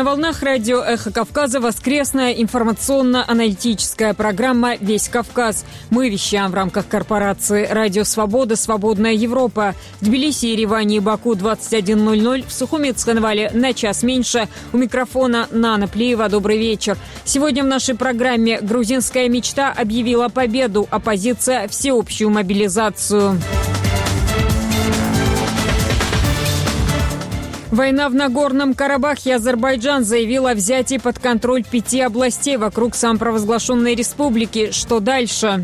На волнах радио «Эхо Кавказа» воскресная информационно-аналитическая программа «Весь Кавказ». Мы вещаем в рамках корпорации «Радио Свобода. Свободная Европа». В Тбилиси, Ереване и Баку 21:00, в Сухуми и Цхинвале на час меньше. У микрофона Нана Плиева. Добрый вечер. Сегодня в нашей программе «Грузинская мечта» объявила победу, оппозиция – всеобщую мобилизацию. Война в Нагорном Карабахе. Азербайджан заявил о взятии под контроль 5 областей вокруг самопровозглашенной республики. Что дальше?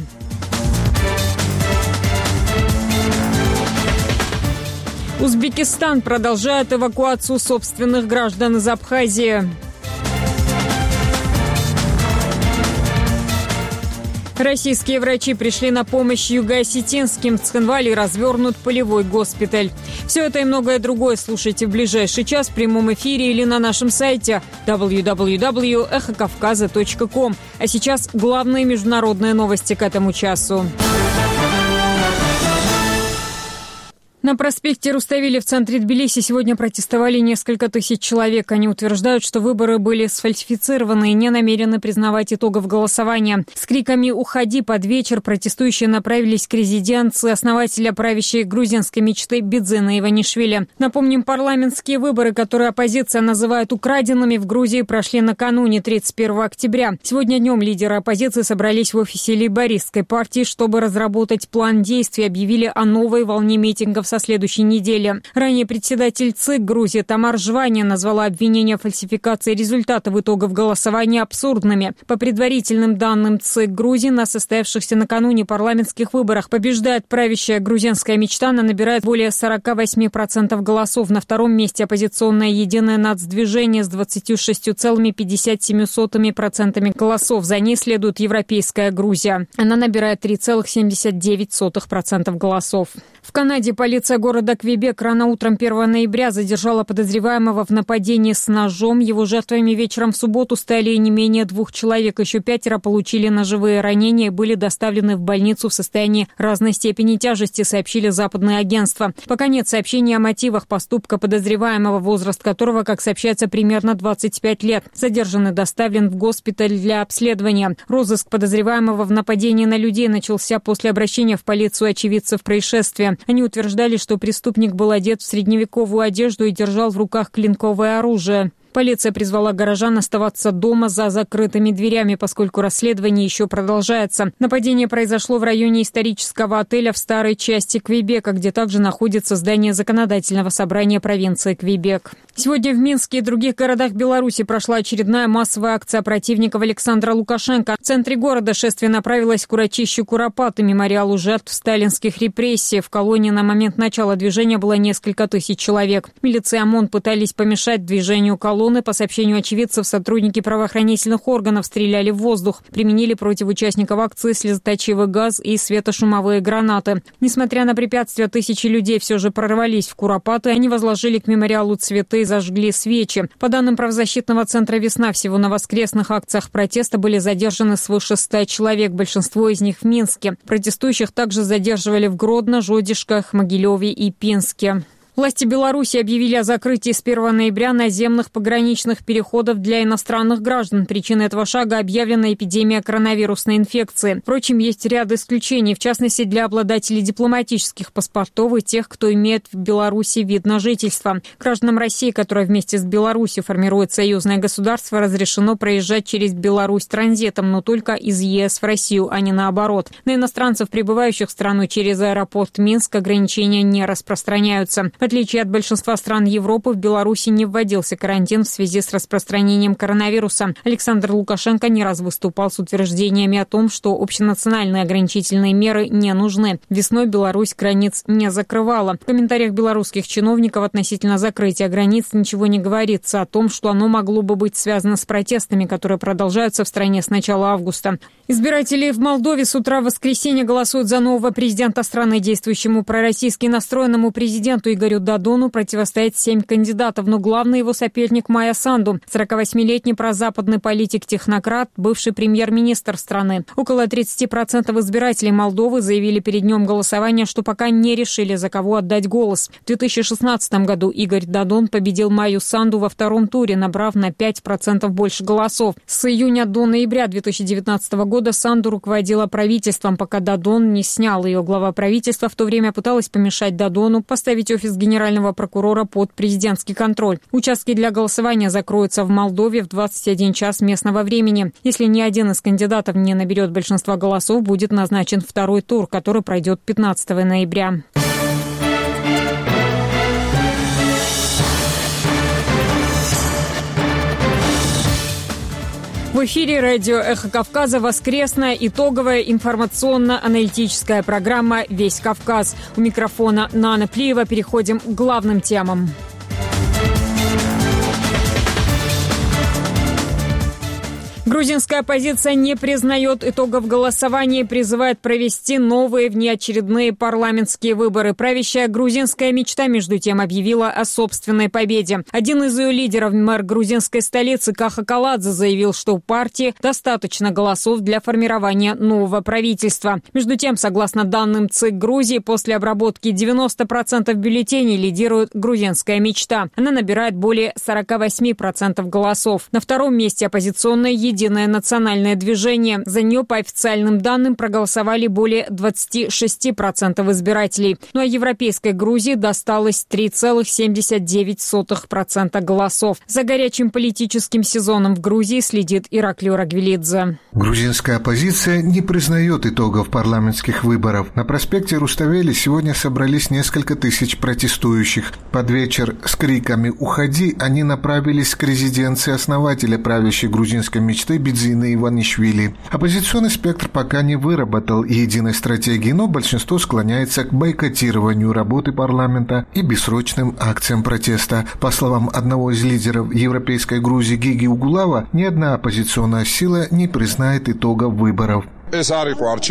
Узбекистан продолжает эвакуацию собственных граждан из Абхазии. Российские врачи пришли на помощь юго-осетинским. В Цхинвале развернут полевой госпиталь. Все это и многое другое слушайте в ближайший час в прямом эфире или на нашем сайте www.эхокавказа.ком. А сейчас главные международные новости к этому часу. На проспекте Руставели в центре Тбилиси сегодня протестовали несколько тысяч человек. Они утверждают, что выборы были сфальсифицированы и не намерены признавать итогов голосования. С криками «Уходи!» под вечер протестующие направились к резиденции основателя правящей грузинской мечты Бидзина Иванишвили. Напомним, парламентские выборы, которые оппозиция называет украденными, в Грузии прошли накануне 31 октября. Сегодня днем лидеры оппозиции собрались в офисе лейбористской партии, чтобы разработать план действий, объявили о новой волне митингов со следующей недели. Ранее председатель ЦИК Грузии Тамар Жвания назвала обвинения в фальсификации результатов итогов голосования абсурдными. По предварительным данным ЦИК Грузии, на состоявшихся накануне парламентских выборах побеждает правящая грузинская мечта. Она набирает более 48% голосов. На втором месте оппозиционное «Единое нацдвижение» с 26,57% голосов. За ней следует европейская Грузия. Она набирает 3,79% голосов. В Канаде полиция города Квебек рано утром 1 ноября задержала подозреваемого в нападении с ножом. Его жертвами вечером в субботу стали не менее 2 человек. Еще 5 получили ножевые ранения и были доставлены в больницу в состоянии разной степени тяжести, сообщили западные агентства. Пока нет сообщений о мотивах поступка подозреваемого, возраст которого, как сообщается, примерно 25 лет. Задержанный доставлен в госпиталь для обследования. Розыск подозреваемого в нападении на людей начался после обращения в полицию очевидцев происшествия. Они утверждали, что преступник был одет в средневековую одежду и держал в руках клинковое оружие. Полиция призвала горожан оставаться дома за закрытыми дверями, поскольку расследование еще продолжается. Нападение произошло в районе исторического отеля в старой части Квебека, где также находится здание законодательного собрания провинции Квебек. Сегодня в Минске и других городах Беларуси прошла очередная массовая акция противников Александра Лукашенко. В центре города шествие направилось к урочищу Куропаты, мемориалу жертв сталинских репрессий. В колонии на момент начала движения было несколько тысяч человек. Милиция и ОМОН пытались помешать движению колонны. По сообщению очевидцев, сотрудники правоохранительных органов стреляли в воздух, применили против участников акции слезоточивый газ и светошумовые гранаты. Несмотря на препятствия, тысячи людей все же прорвались в Куропаты. Они возложили к мемориалу цветы и зажгли свечи. По данным правозащитного центра «Весна», всего на воскресных акциях протеста были задержаны свыше 100 человек, большинство из них в Минске. Протестующих также задерживали в Гродно, Жодишках, Могилеве и Пинске. Власти Беларуси объявили о закрытии с 1 ноября наземных пограничных переходов для иностранных граждан. Причиной этого шага объявлена эпидемия коронавирусной инфекции. Впрочем, есть ряд исключений, в частности, для обладателей дипломатических паспортов и тех, кто имеет в Беларуси вид на жительство. Гражданам России, которая вместе с Беларусью формирует союзное государство, разрешено проезжать через Беларусь транзитом, но только из ЕС в Россию, а не наоборот. На иностранцев, прибывающих в страну через аэропорт Минск, ограничения не распространяются. В отличие от большинства стран Европы, в Беларуси не вводился карантин в связи с распространением коронавируса. Александр Лукашенко не раз выступал с утверждениями о том, что общенациональные ограничительные меры не нужны. Весной Беларусь границ не закрывала. В комментариях белорусских чиновников относительно закрытия границ ничего не говорится о том, что оно могло бы быть связано с протестами, которые продолжаются в стране с начала августа. Избиратели в Молдове с утра в воскресенье голосуют за нового президента страны. Действующему пророссийски настроенному президенту Игорю Додону противостоит 7 кандидатов, но главный его соперник Майя Санду, 48-летний прозападный политик-технократ, бывший премьер-министр страны. Около 30% избирателей Молдовы заявили перед днем голосования, что пока не решили, за кого отдать голос. В 2016 году Игорь Додон победил Майю Санду во втором туре, набрав на 5% больше голосов. С июня до ноября 2019 года Санду руководила правительством, пока Додон не снял ее. Глава правительства в то время пыталась помешать Додону поставить офис генерального прокурора под президентский контроль. Участки для голосования закроются в Молдове в 21 час местного времени. Если ни один из кандидатов не наберет большинства голосов, будет назначен второй тур, который пройдет 15 ноября. В эфире радио «Эхо Кавказа» воскресная итоговая информационно-аналитическая программа «Весь Кавказ». У микрофона Нана Плиева. Переходим к главным темам. Грузинская оппозиция не признает итогов голосования и призывает провести новые внеочередные парламентские выборы. Правящая грузинская мечта, между тем, объявила о собственной победе. Один из ее лидеров, мэр грузинской столицы Каха Каладзе, заявил, что у партии достаточно голосов для формирования нового правительства. Между тем, согласно данным ЦИК Грузии, после обработки 90% бюллетеней лидирует грузинская мечта. Она набирает более 48% голосов. На втором месте оппозиционная «Единое национальное движение». За нее, по официальным данным, проголосовали более 26% избирателей. Ну а Европейской Грузии досталось 3,79% голосов. За горячим политическим сезоном в Грузии следит Ираклио Рагвелидзе. Грузинская оппозиция не признает итогов парламентских выборов. На проспекте Руставели сегодня собрались несколько тысяч протестующих. Под вечер с криками «Уходи!» они направились к резиденции основателя правящей грузинской мечты Бидзины Иванишвили. Оппозиционный спектр пока не выработал единой стратегии, но большинство склоняется к бойкотированию работы парламента и бессрочным акциям протеста. По словам одного из лидеров Европейской Грузии Гиги Угулава, ни одна оппозиционная сила не признает итогов выборов. Это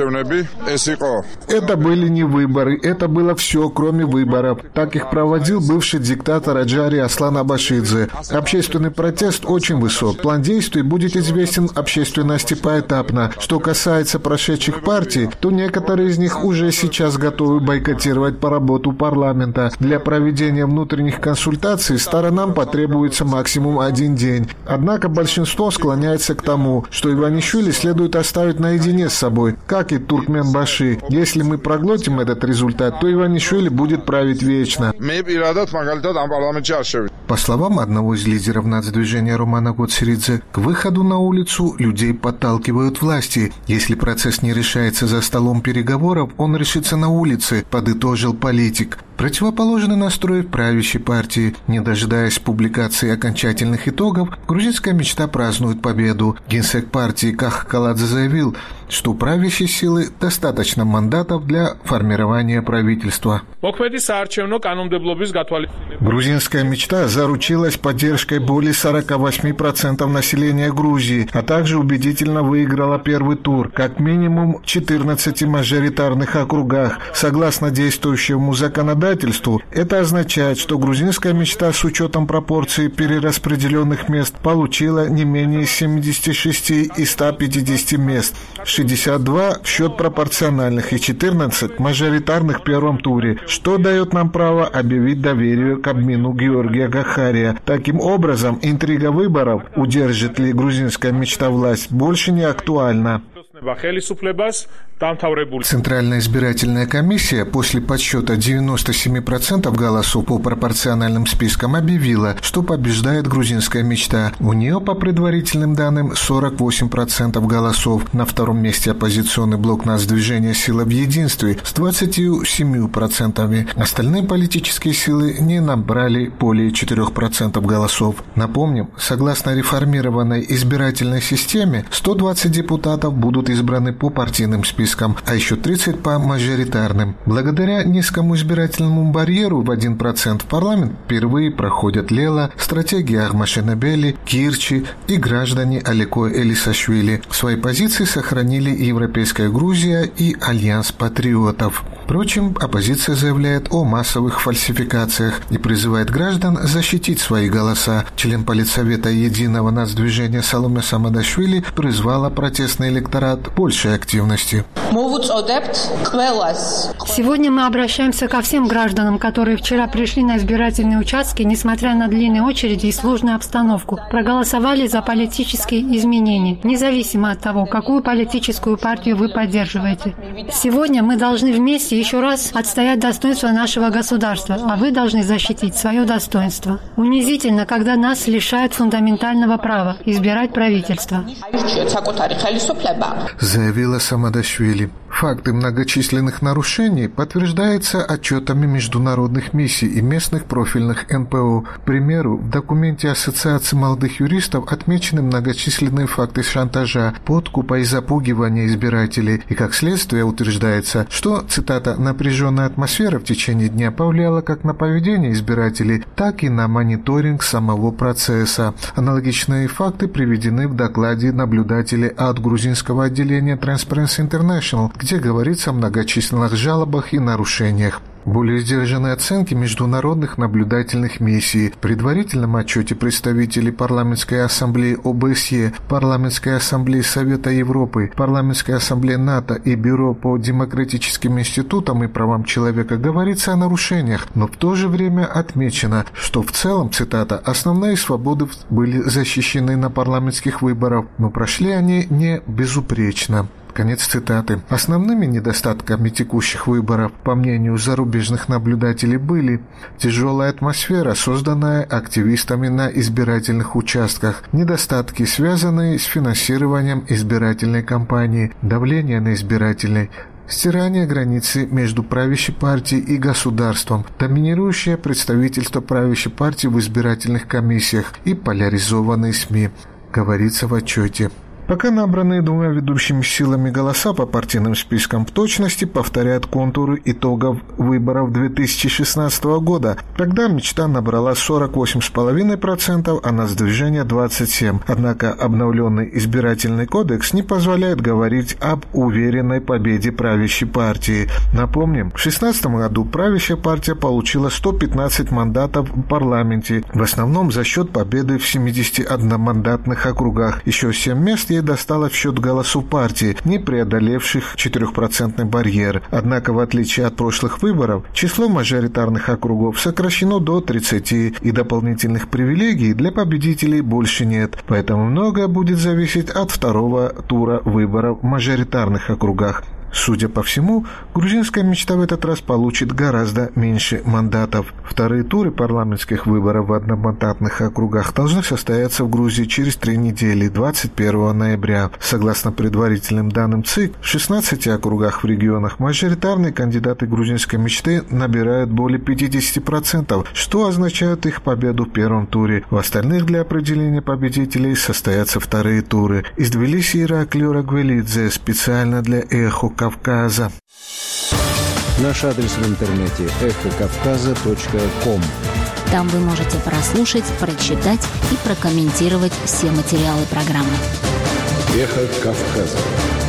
были не выборы, это было все, кроме выборов. Так их проводил бывший диктатор Аджари Аслан Абашидзе. Общественный протест очень высок. План действий будет известен общественности поэтапно. Что касается прошедших партий, то некоторые из них уже сейчас готовы бойкотировать по работу парламента. Для проведения внутренних консультаций сторонам потребуется максимум 1 день. Однако большинство склоняется к тому, что Иванишвили следует оставить наедине с собой, как и Туркменбаши. Если мы проглотим этот результат, то Иванишвили будет править вечно. По словам одного из лидеров нацдвижения Романа Гоцеридзе, к выходу на улицу людей подталкивают власти. Если процесс не решается за столом переговоров, он решится на улице, подытожил политик. Противоположный настрой в правящей партии. Не дожидаясь публикации окончательных итогов, грузинская мечта празднует победу. Генсек партии Каха Каладзе заявил, что у правящей силы достаточно мандатов для формирования правительства. Грузинская мечта заручилась поддержкой более 48% населения Грузии, а также убедительно выиграла первый тур, как минимум в 14 мажоритарных округах. Согласно действующему законодательству, это означает, что грузинская мечта с учетом пропорции перераспределенных мест получила не менее 76 из 150 мест, 62 в счет пропорциональных и 14 мажоритарных в первом туре, что дает нам право объявить доверие к обмену Георгия Гахария. Таким образом, интрига выборов, удержит ли грузинская мечта власть, больше не актуальна. Центральная избирательная комиссия после подсчета 97% голосов по пропорциональным спискам объявила, что побеждает грузинская мечта. У нее, по предварительным данным, 48% голосов. На втором месте оппозиционный блок Нацдвижения «Сила в единстве» с 27%. Остальные политические силы не набрали более 4% голосов. Напомним, согласно реформированной избирательной системе, 120 депутатов будут избраны по партийным спискам. спискам, а еще 30 по мажоритарным. Благодаря низкому избирательному барьеру в 1% в парламент впервые проходят Лела, стратегия Ахмашенебели, Кирчи и граждане Алико Элисашвили. Свои позиции сохранили и Европейская Грузия, и Альянс патриотов. Впрочем, оппозиция заявляет о массовых фальсификациях и призывает граждан защитить свои голоса. Член Политсовета Единого нацдвижения Саломе Самадашвили призвала протестный электорат большей активности. Сегодня мы обращаемся ко всем гражданам, которые вчера пришли на избирательные участки, несмотря на длинные очереди и сложную обстановку, проголосовали за политические изменения, независимо от того, какую политическую партию вы поддерживаете. Сегодня мы должны вместе еще раз отстоять достоинство нашего государства, а вы должны защитить свое достоинство. Унизительно, когда нас лишают фундаментального права избирать правительство. Заявила Самадашвили. Факты многочисленных нарушений подтверждаются отчетами международных миссий и местных профильных НПО. К примеру, в документе Ассоциации молодых юристов отмечены многочисленные факты шантажа, подкупа и запугивания избирателей. И как следствие утверждается, что, цитата, «напряженная атмосфера в течение дня повлияла как на поведение избирателей, так и на мониторинг самого процесса». Аналогичные факты приведены в докладе наблюдателей от грузинского отделения Transparency International, где говорится о многочисленных жалобах и нарушениях. Более сдержанные оценки международных наблюдательных миссий, в предварительном отчете представителей Парламентской ассамблеи ОБСЕ, Парламентской ассамблеи Совета Европы, Парламентской ассамблеи НАТО и Бюро по демократическим институтам и правам человека говорится о нарушениях, но в то же время отмечено, что в целом, цитата, «основные свободы были защищены на парламентских выборах, но прошли они не безупречно». Конец цитаты. Основными недостатками текущих выборов, по мнению зарубежных наблюдателей, были тяжелая атмосфера, созданная активистами на избирательных участках, недостатки, связанные с финансированием избирательной кампании, давление на избирателей, стирание границы между правящей партией и государством, доминирующее представительство правящей партии в избирательных комиссиях и поляризованные СМИ, говорится в отчете. Пока набранные двумя ведущими силами голоса по партийным спискам в точности повторяют контуры итогов выборов 2016 года. Тогда мечта набрала 48,5%, а нацдвижение 27%. Однако обновленный избирательный кодекс не позволяет говорить об уверенной победе правящей партии. Напомним, в 2016 году правящая партия получила 115 мандатов в парламенте, в основном за счет победы в 71-мандатных округах. Еще 7 мест досталось в счет голосов партии, не преодолевших 4% барьер. Однако, в отличие от прошлых выборов, число мажоритарных округов сокращено до 30, и дополнительных привилегий для победителей больше нет. Поэтому многое будет зависеть от второго тура выборов в мажоритарных округах. Судя по всему, грузинская мечта в этот раз получит гораздо меньше мандатов. Вторые туры парламентских выборов в одномандатных округах должны состояться в Грузии через 3 недели, 21 ноября. Согласно предварительным данным ЦИК, в 16 округах в регионах мажоритарные кандидаты грузинской мечты набирают более 50%, что означает их победу в первом туре. В остальных для определения победителей состоятся вторые туры. Из Тбилиси Ираклий Рагвелидзе специально для «Эхо Кавказа». Наш адрес в интернете эхокавказа.ком. Там вы можете прослушать, прочитать и прокомментировать все материалы программы. Эхо Кавказа.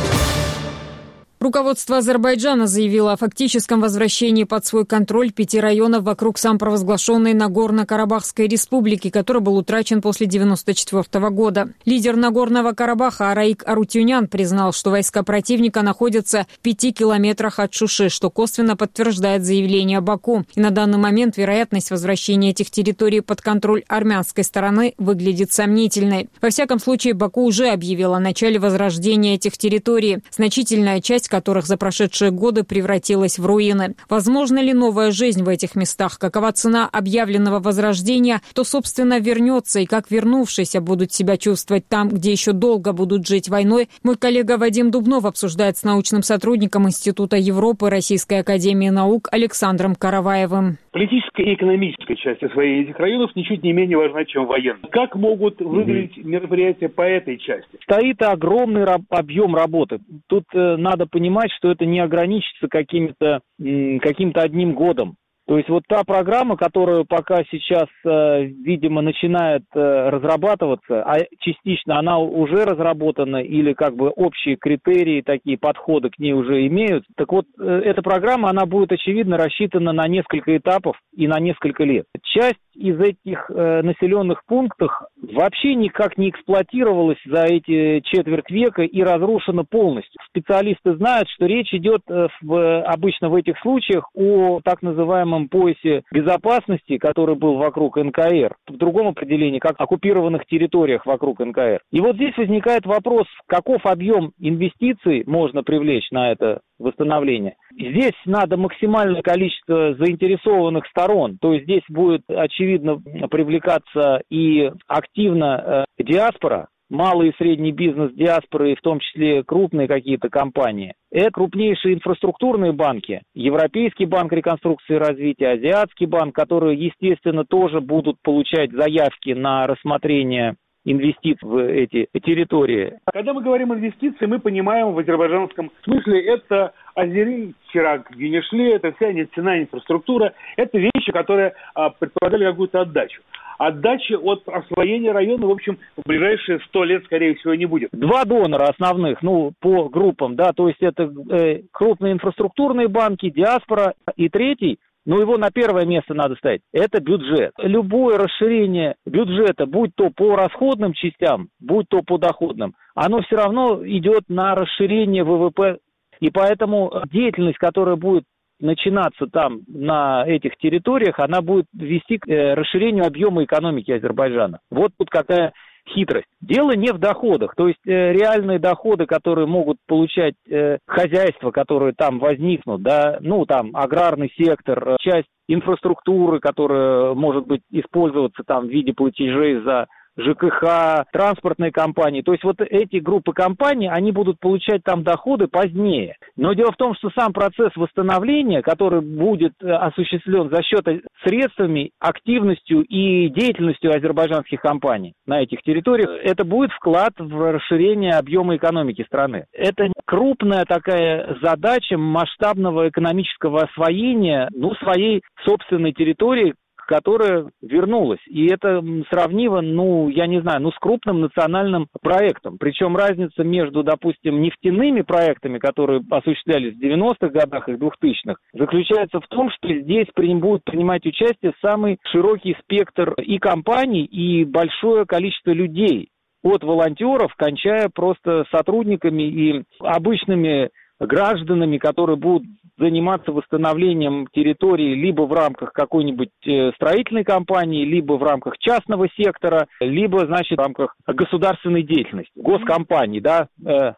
Руководство Азербайджана заявило о фактическом возвращении под свой контроль 5 районов вокруг самопровозглашенной Нагорно-Карабахской республики, который был утрачен после 1994 года. Лидер Нагорного Карабаха Араик Арутюнян признал, что войска противника находятся в 5 километрах от Шуши, что косвенно подтверждает заявление Баку. И на данный момент вероятность возвращения этих территорий под контроль армянской стороны выглядит сомнительной. Во всяком случае, Баку уже объявил о начале возрождения этих территорий. Значительная часть которых за прошедшие годы превратилась в руины. Возможно ли новая жизнь в этих местах? Какова цена объявленного возрождения? Кто, собственно, вернется и как вернувшиеся будут себя чувствовать там, где еще долго будут жить войной? Мой коллега Вадим Дубнов обсуждает с научным сотрудником Института Европы Российской академии наук Александром Караваевым. Политическая и экономическая часть освоения этих районов ничуть не менее важна, чем военная. Как могут выглядеть мероприятия по этой части? Стоит огромный объем работы. Тут надо понимать, что это не ограничится каким-то одним годом. То есть вот та программа, которая пока сейчас, видимо, начинает разрабатываться, а частично она уже разработана или как бы общие критерии, такие подходы к ней уже имеют. Так вот, эта программа, она будет, очевидно, рассчитана на несколько этапов и на несколько лет. Часть из этих населенных пунктов вообще никак не эксплуатировалась за эти четверть века и разрушена полностью. Специалисты знают, что речь идет обычно в этих случаях о так называемом поясе безопасности, который был вокруг НКР, в другом определении, как оккупированных территориях вокруг НКР. И вот здесь возникает вопрос, каков объем инвестиций можно привлечь на это восстановление. Здесь надо максимальное количество заинтересованных сторон, то есть здесь будет, очевидно, привлекаться и активно диаспора, малый и средний бизнес диаспоры, в том числе крупные какие-то компании. Это крупнейшие инфраструктурные банки, Европейский банк реконструкции и развития, Азиатский банк, которые, естественно, тоже будут получать заявки на рассмотрение инвестиций в эти территории. Когда мы говорим инвестиции, мы понимаем в азербайджанском смысле это Азери, Чирак, Генешле, это вся нефтяная инфраструктура, это вещи, которые предполагали какую-то отдачу. Отдачи от освоения района, в общем, в ближайшие 100 лет, скорее всего, не будет. Два донора основных, по группам, да, то есть это крупные инфраструктурные банки, диаспора, и третий, его на первое место надо ставить, это бюджет. Любое расширение бюджета, будь то по расходным частям, будь то по доходным, оно все равно идет на расширение ВВП, и поэтому деятельность, которая будет начинаться там, на этих территориях, она будет вести к расширению объема экономики Азербайджана. Вот тут какая хитрость. Дело не в доходах, то есть реальные доходы, которые могут получать хозяйства, которые там возникнут, да, там аграрный сектор, часть инфраструктуры, которая может быть использоваться там в виде платежей за ЖКХ, транспортные компании. То есть вот эти группы компаний, они будут получать там доходы позднее. Но дело в том, что сам процесс восстановления, который будет осуществлен за счет средствами, активностью и деятельностью азербайджанских компаний на этих территориях, это будет вклад в расширение объема экономики страны. Это крупная такая задача масштабного экономического освоения, своей собственной территории, которая вернулась. И это сравнимо, с крупным национальным проектом. Причем разница между, допустим, нефтяными проектами, которые осуществлялись в 90-х годах и 2000-х, заключается в том, что здесь будут принимать участие самый широкий спектр и компаний, и большое количество людей. От волонтеров, кончая просто сотрудниками и обычными гражданами, которые будут заниматься восстановлением территории либо в рамках какой-нибудь строительной компании, либо в рамках частного сектора, либо, в рамках государственной деятельности, госкомпаний, да.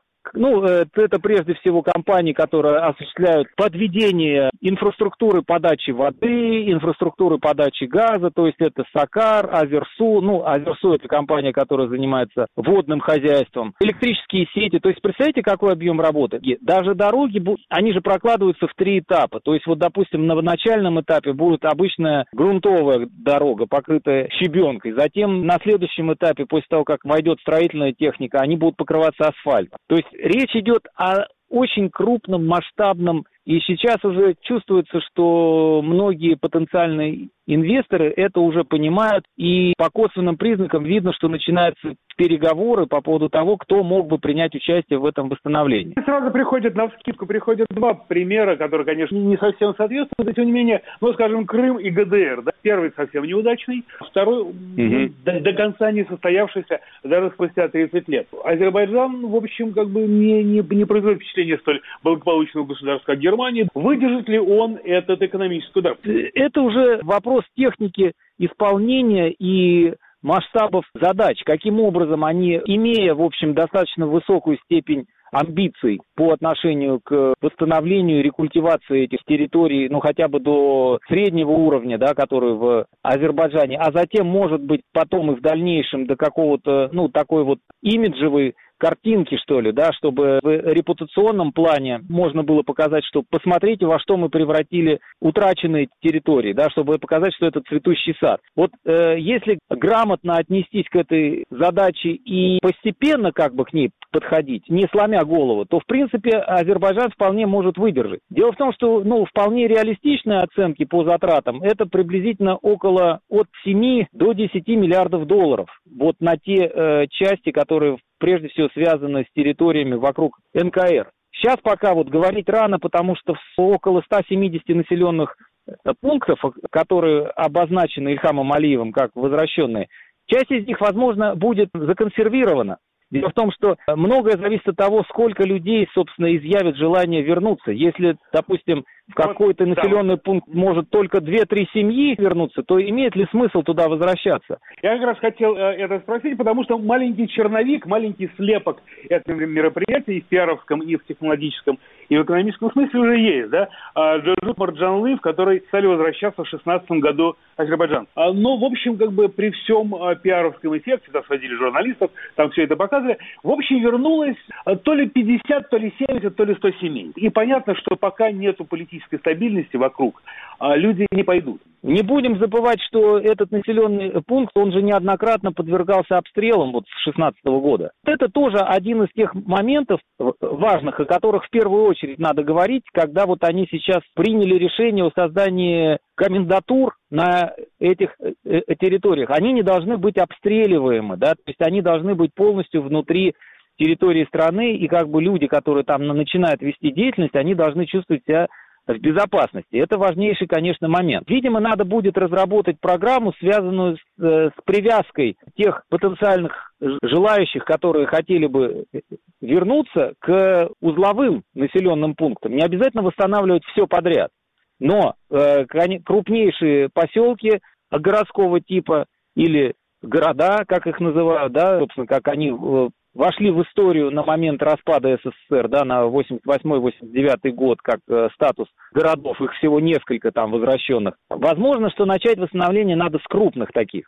Это прежде всего компании, которые осуществляют подведение инфраструктуры подачи воды, инфраструктуры подачи газа, то есть это Сакар, Азерсу. Азерсу — это компания, которая занимается водным хозяйством, электрические сети. То есть представляете, какой объем работы? Даже дороги, они же прокладываются в 3 этапа. То есть допустим, на начальном этапе будет обычная грунтовая дорога, покрытая щебенкой. Затем на следующем этапе, после того, как войдет строительная техника, они будут покрываться асфальтом. То есть речь идет о очень крупном, масштабном, и сейчас уже чувствуется, что многие потенциальные инвесторы это уже понимают, и по косвенным признакам видно, что начинаются переговоры по поводу того, кто мог бы принять участие в этом восстановлении. Сразу приходят 2 примера, которые, конечно, не совсем соответствуют, но тем не менее, скажем, Крым и ГДР. Да? Первый совсем неудачный, второй до конца не состоявшийся даже спустя 30 лет. Азербайджан, в общем, не производит впечатление столь благополучного государства, как Германия. Выдержит ли он этот экономический удар? Это уже вопрос техники исполнения и масштабов задач. Каким образом они, имея, в общем, достаточно высокую степень амбиций по отношению к восстановлению и рекультивации этих территорий, хотя бы до среднего уровня, да, который в Азербайджане, а затем, может быть, потом и в дальнейшем до какого-то, такой вот имиджевой картинки, что ли, да, чтобы в репутационном плане можно было показать, что посмотрите, во что мы превратили утраченные территории, да, чтобы показать, что это цветущий сад. Вот если грамотно отнестись к этой задаче и постепенно как бы к ней подходить, не сломя голову, то, в принципе, Азербайджан вполне может выдержать. Дело в том, что, вполне реалистичные оценки по затратам, это приблизительно около от 7 до 10 миллиардов долларов. Вот на те части, которые прежде всего связаны с территориями вокруг НКР. Сейчас пока вот говорить рано, потому что около 170 населенных пунктов, которые обозначены Ильхамом Алиевым как возвращенные, часть из них, возможно, будет законсервирована. Дело в том, что многое зависит от того, сколько людей, собственно, изъявит желание вернуться. Если, допустим, в какой-то населенный пункт может только 2-3 семьи вернуться, то имеет ли смысл туда возвращаться? Я как раз хотел это спросить, потому что маленький черновик, маленький слепок этого мероприятия и в пиаровском, и в технологическом, и в экономическом смысле уже есть, да? Джорджут Марджанлы, в который стали возвращаться в 2016 году Азербайджан. Но, в общем, как бы при всем пиаровском эффекте, туда сводили журналистов, там все это показывали, в общем, вернулось то ли 50, то ли 70, то ли 100 семей. И понятно, что пока нету политической стабильности вокруг, люди не пойдут. Не будем забывать, что этот населенный пункт, он же неоднократно подвергался обстрелам вот с 2016 года. Это тоже один из тех моментов важных, о которых в первую очередь надо говорить, когда вот они сейчас приняли решение о создании комендатур на этих территориях. Они не должны быть обстреливаемы, да, то есть они должны быть полностью внутри территории страны, и как бы люди, которые там начинают вести деятельность, они должны чувствовать себя в безопасности. Это важнейший, конечно, момент. Видимо, надо будет разработать программу, связанную с привязкой тех потенциальных желающих, которые хотели бы вернуться к узловым населенным пунктам. Не обязательно восстанавливать все подряд. Но крупнейшие поселки городского типа или города, как их называют, да, собственно, как они вошли в историю на момент распада СССР, да, на 88-89 год, как статус городов, их всего несколько там возвращенных. Возможно, что начать восстановление надо с крупных таких.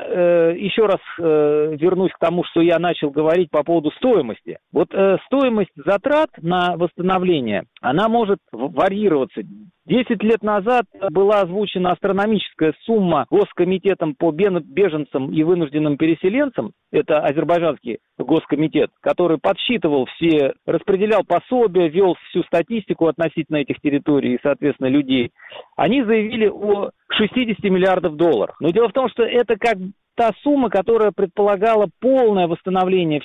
Я еще раз вернусь к тому, что я начал говорить по поводу стоимости. Вот стоимость затрат на восстановление, она может варьироваться. 10 лет назад была озвучена астрономическая сумма Госкомитетом по беженцам и вынужденным переселенцам, это азербайджанский госкомитет, который подсчитывал все, распределял пособия, вел всю статистику относительно этих территорий и, соответственно, людей. Они заявили о 60 миллиардов долларов. Но дело в том, что это как та сумма, которая предполагала полное восстановление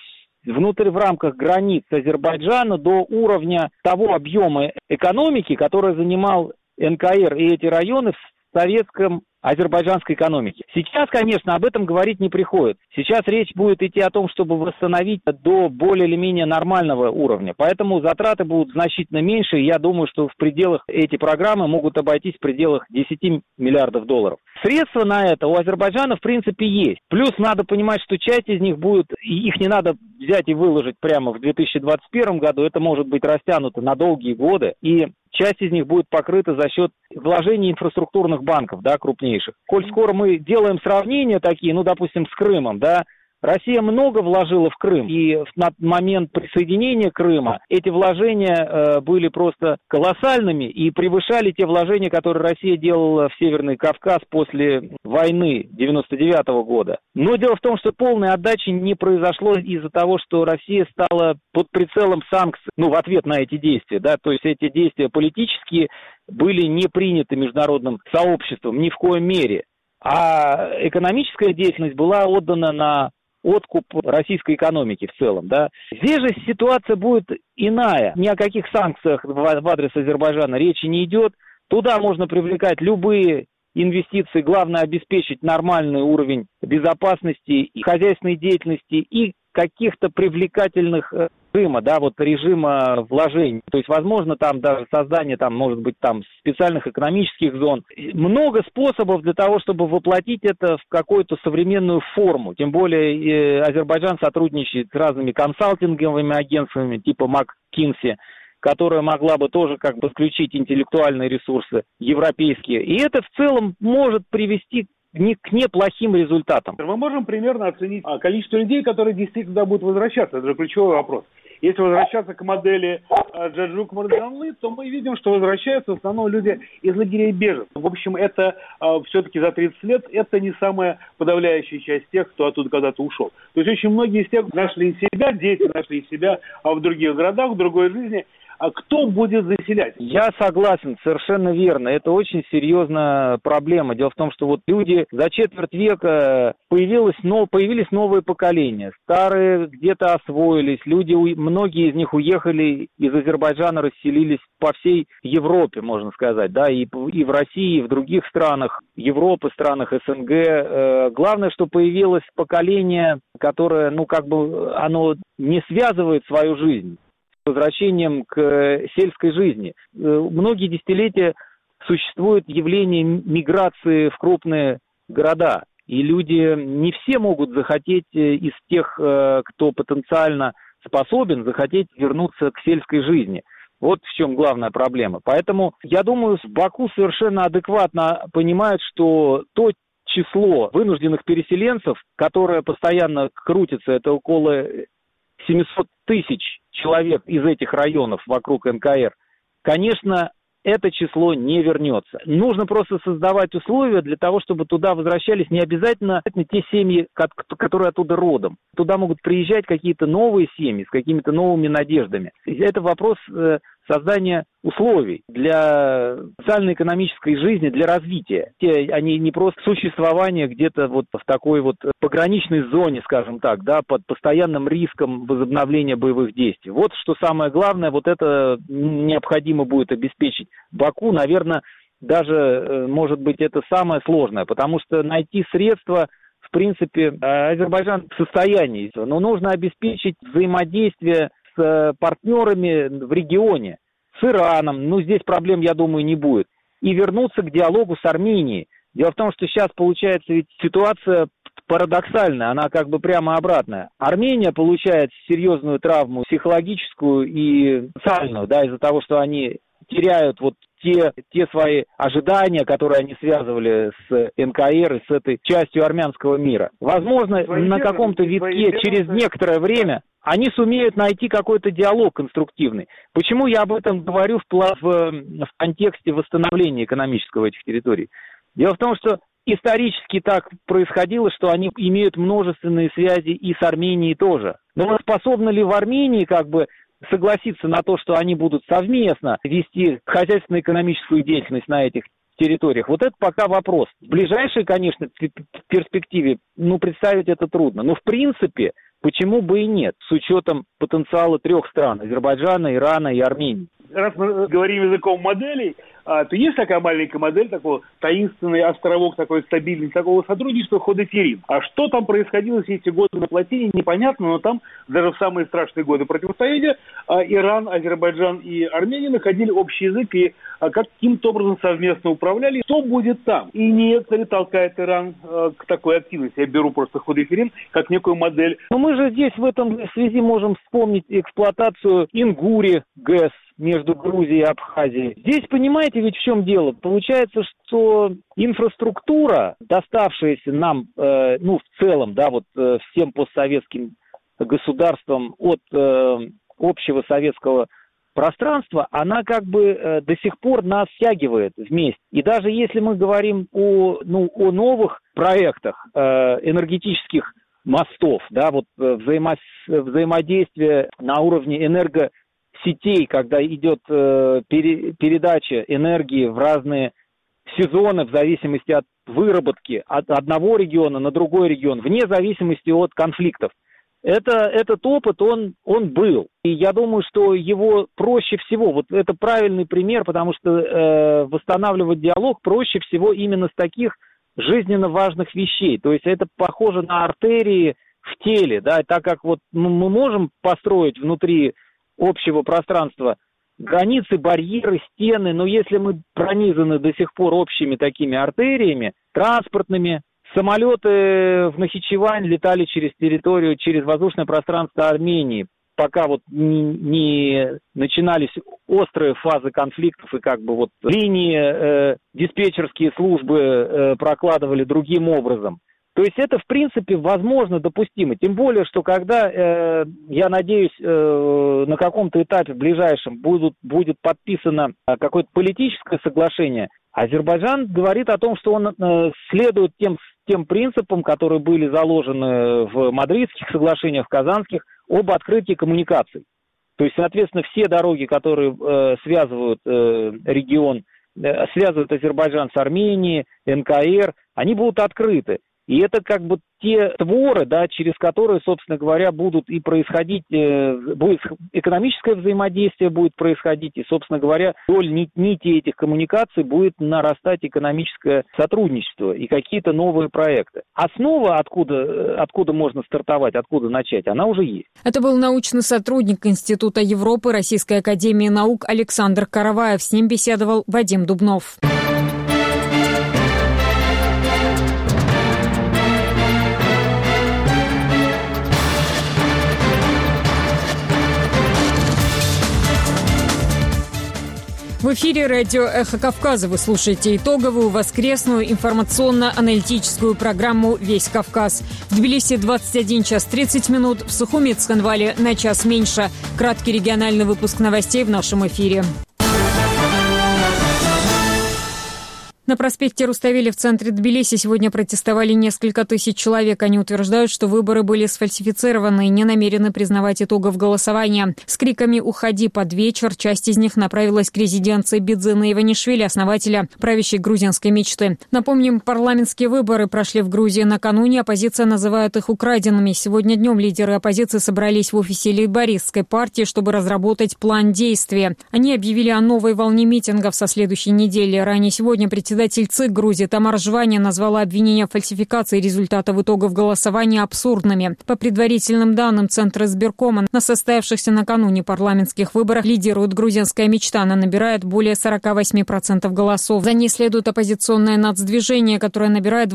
в рамках границ Азербайджана до уровня того объема экономики, который занимал НКР и эти районы в советском азербайджанской экономике. Сейчас, конечно, об этом говорить не приходит. Сейчас речь будет идти о том, чтобы восстановить до более или менее нормального уровня. Поэтому затраты будут значительно меньше. И я думаю, что в пределах эти программы могут обойтись в пределах 10 миллиардов долларов. Средства на это у Азербайджана, в принципе, есть. Плюс надо понимать, что часть из них будет, и их не надо взять и выложить прямо в 2021 году. Это может быть растянуто на долгие годы. И часть из них будет покрыта за счет вложений инфраструктурных банков, да, крупнейших. Коль скоро мы делаем сравнения такие, допустим, с Крымом, да, Россия много вложила в Крым, и на момент присоединения Крыма эти вложения были просто колоссальными и превышали те вложения, которые Россия делала в Северный Кавказ после войны 99-го года. Но дело в том, что полной отдачи не произошло из-за того, что Россия стала под прицелом санкций, в ответ на эти действия, да, то есть эти действия политические были не приняты международным сообществом ни в коем мере, а экономическая деятельность была отдана на откуп российской экономики в целом, да. Здесь же ситуация будет иная. Ни о каких санкциях в адрес Азербайджана речи не идет. Туда можно привлекать любые инвестиции. Главное обеспечить нормальный уровень безопасности и хозяйственной деятельности и каких-то привлекательных режима, да, вот режима вложений. То есть, возможно, там даже создание, там, может быть, там специальных экономических зон. Много способов для того, чтобы воплотить это в какую-то современную форму. Тем более Азербайджан сотрудничает с разными консалтинговыми агентствами типа McKinsey, которая могла бы тоже включить интеллектуальные ресурсы европейские. И это в целом может привести к неплохим результатам. Мы можем примерно оценить количество людей, которые действительно будут возвращаться. Это же ключевой вопрос. Если возвращаться к модели Джаджук Мардганлы, то мы видим, что возвращаются в основном люди из лагерей беженцев. В общем, это все-таки за 30 лет это не самая подавляющая часть тех, кто оттуда когда-то ушел. То есть очень многие из тех нашли себя, дети нашли себя в других городах, в другой жизни. А кто будет заселять? Я согласен, совершенно верно. Это очень серьезная проблема. Дело в том, что вот люди за четверть века появились новые поколения. Старые где-то освоились. Многие из них уехали из Азербайджана, расселились по всей Европе, можно сказать, да, и в России, и в других странах Европы, странах СНГ. Главное, что появилось поколение, которое, оно не связывает свою жизнь возвращением к сельской жизни. Многие десятилетия существует явление миграции в крупные города. И люди не все могут захотеть из тех, кто потенциально способен, захотеть вернуться к сельской жизни. Вот в чем главная проблема. Поэтому, я думаю, в Баку совершенно адекватно понимают, что то число вынужденных переселенцев, которое постоянно крутится, это около 700 тысяч человек из этих районов вокруг НКР, конечно, это число не вернется. Нужно просто создавать условия для того, чтобы туда возвращались не обязательно те семьи, которые оттуда родом. Туда могут приезжать какие-то новые семьи с какими-то новыми надеждами. Это вопрос создания условий для социально-экономической жизни, для развития. Они не просто существование где-то вот в такой вот пограничной зоне, скажем так, да, под постоянным риском возобновления боевых действий. Вот что самое главное, вот это необходимо будет обеспечить Баку. Наверное, даже, может быть, это самое сложное, потому что найти средства, в принципе, Азербайджан в состоянии, но нужно обеспечить взаимодействие с партнерами в регионе, с Ираном, здесь проблем, я думаю, не будет, и вернуться к диалогу с Арменией. Дело в том, что сейчас получается ведь ситуация парадоксальная, она как бы прямо обратная. Армения получает серьезную травму психологическую и социальную, да, из-за того, что они теряют вот те свои ожидания, которые они связывали с НКР и с этой частью армянского мира. Возможно, на каком-то витке через некоторое время они сумеют найти какой-то диалог конструктивный. Почему я об этом говорю в контексте восстановления экономического этих территорий? Дело в том, что исторически так происходило, что они имеют множественные связи и с Арменией тоже. Но способны ли в Армении согласиться на то, что они будут совместно вести хозяйственно-экономическую деятельность на этих территориях? Вот это пока вопрос. В ближайшей, конечно, перспективе, представить это трудно. Но в принципе, почему бы и нет, с учетом потенциала 3 стран: Азербайджана, Ирана и Армении. Раз мы говорим языком моделей, то есть такая маленькая модель, такой таинственный островок, такой стабильный, такого сотрудничества Ходоферим. А что там происходило все эти годы на плотине, непонятно, но там даже в самые страшные годы противостояния Иран, Азербайджан и Армения находили общий язык и каким-то образом совместно управляли. Что будет там? И не это ли толкает Иран к такой активности? Я беру просто Ходоферим как некую модель. Но мы же здесь в этом связи можем вспомнить эксплуатацию Ингури ГЭС между Грузией и Абхазией. Здесь, понимаете, ведь в чем дело? Получается, что инфраструктура, доставшаяся нам, в целом, да, всем постсоветским государствам от общего советского пространства, она до сих пор нас стягивает вместе. И даже если мы говорим о новых проектах энергетических мостов, да, взаимодействие на уровне энергосетей, когда идет передача энергии в разные сезоны в зависимости от выработки от одного региона на другой регион, вне зависимости от конфликтов. Этот опыт, он был. И я думаю, что его проще всего, это правильный пример, потому что восстанавливать диалог проще всего именно с таких жизненно важных вещей. То есть это похоже на артерии в теле, да, так как мы можем построить внутри общего пространства границы, барьеры, стены, но если мы пронизаны до сих пор общими такими артериями, транспортными, самолеты в Нахичевань летали через территорию, через воздушное пространство Армении, пока вот не начинались острые фазы конфликтов и как бы вот линии диспетчерские службы прокладывали другим образом. То есть это, в принципе, возможно, допустимо. Тем более, что когда, я надеюсь, на каком-то этапе в ближайшем будет подписано какое-то политическое соглашение, Азербайджан говорит о том, что он следует тем принципам, которые были заложены в мадридских соглашениях, в казанских, об открытии коммуникаций. То есть, соответственно, все дороги, которые связывают регион, связывают Азербайджан с Арменией, НКР, они будут открыты. И это как бы те творы, да, через которые, собственно говоря, будут и происходить, будет экономическое взаимодействие будет происходить, и, собственно говоря, вдоль нити этих коммуникаций будет нарастать экономическое сотрудничество и какие-то новые проекты. Основа, откуда можно стартовать, откуда начать, она уже есть. Это был научный сотрудник Института Европы Российской академии наук Александр Караваев. С ним беседовал Вадим Дубнов. В эфире радио «Эхо Кавказа». Вы слушаете итоговую воскресную информационно-аналитическую программу «Весь Кавказ». В Тбилиси 21 час 30 минут, в Сухуми и Цхинвале на час меньше. Краткий региональный выпуск новостей в нашем эфире. На проспекте Руставели в центре Тбилиси сегодня протестовали несколько тысяч человек. Они утверждают, что выборы были сфальсифицированы и не намерены признавать итогов голосования. С криками «Уходи!» под вечер часть из них направилась к резиденции Бидзина Иванишвили, основателя правящей грузинской мечты. Напомним, парламентские выборы прошли в Грузии накануне. Оппозиция называет их украденными. Сегодня днем лидеры оппозиции собрались в офисе лейбористской партии, чтобы разработать план действия. Они объявили о новой волне митингов со следующей недели. Ранее сегодня председатель ЦИК Грузии Тамара Жвания назвала обвинения в фальсификации результатов итогов голосования абсурдными. По предварительным данным Центра избиркома, на состоявшихся накануне парламентских выборах лидирует грузинская мечта. Она набирает более 48% голосов. За ней следует оппозиционное нацдвижение, которое набирает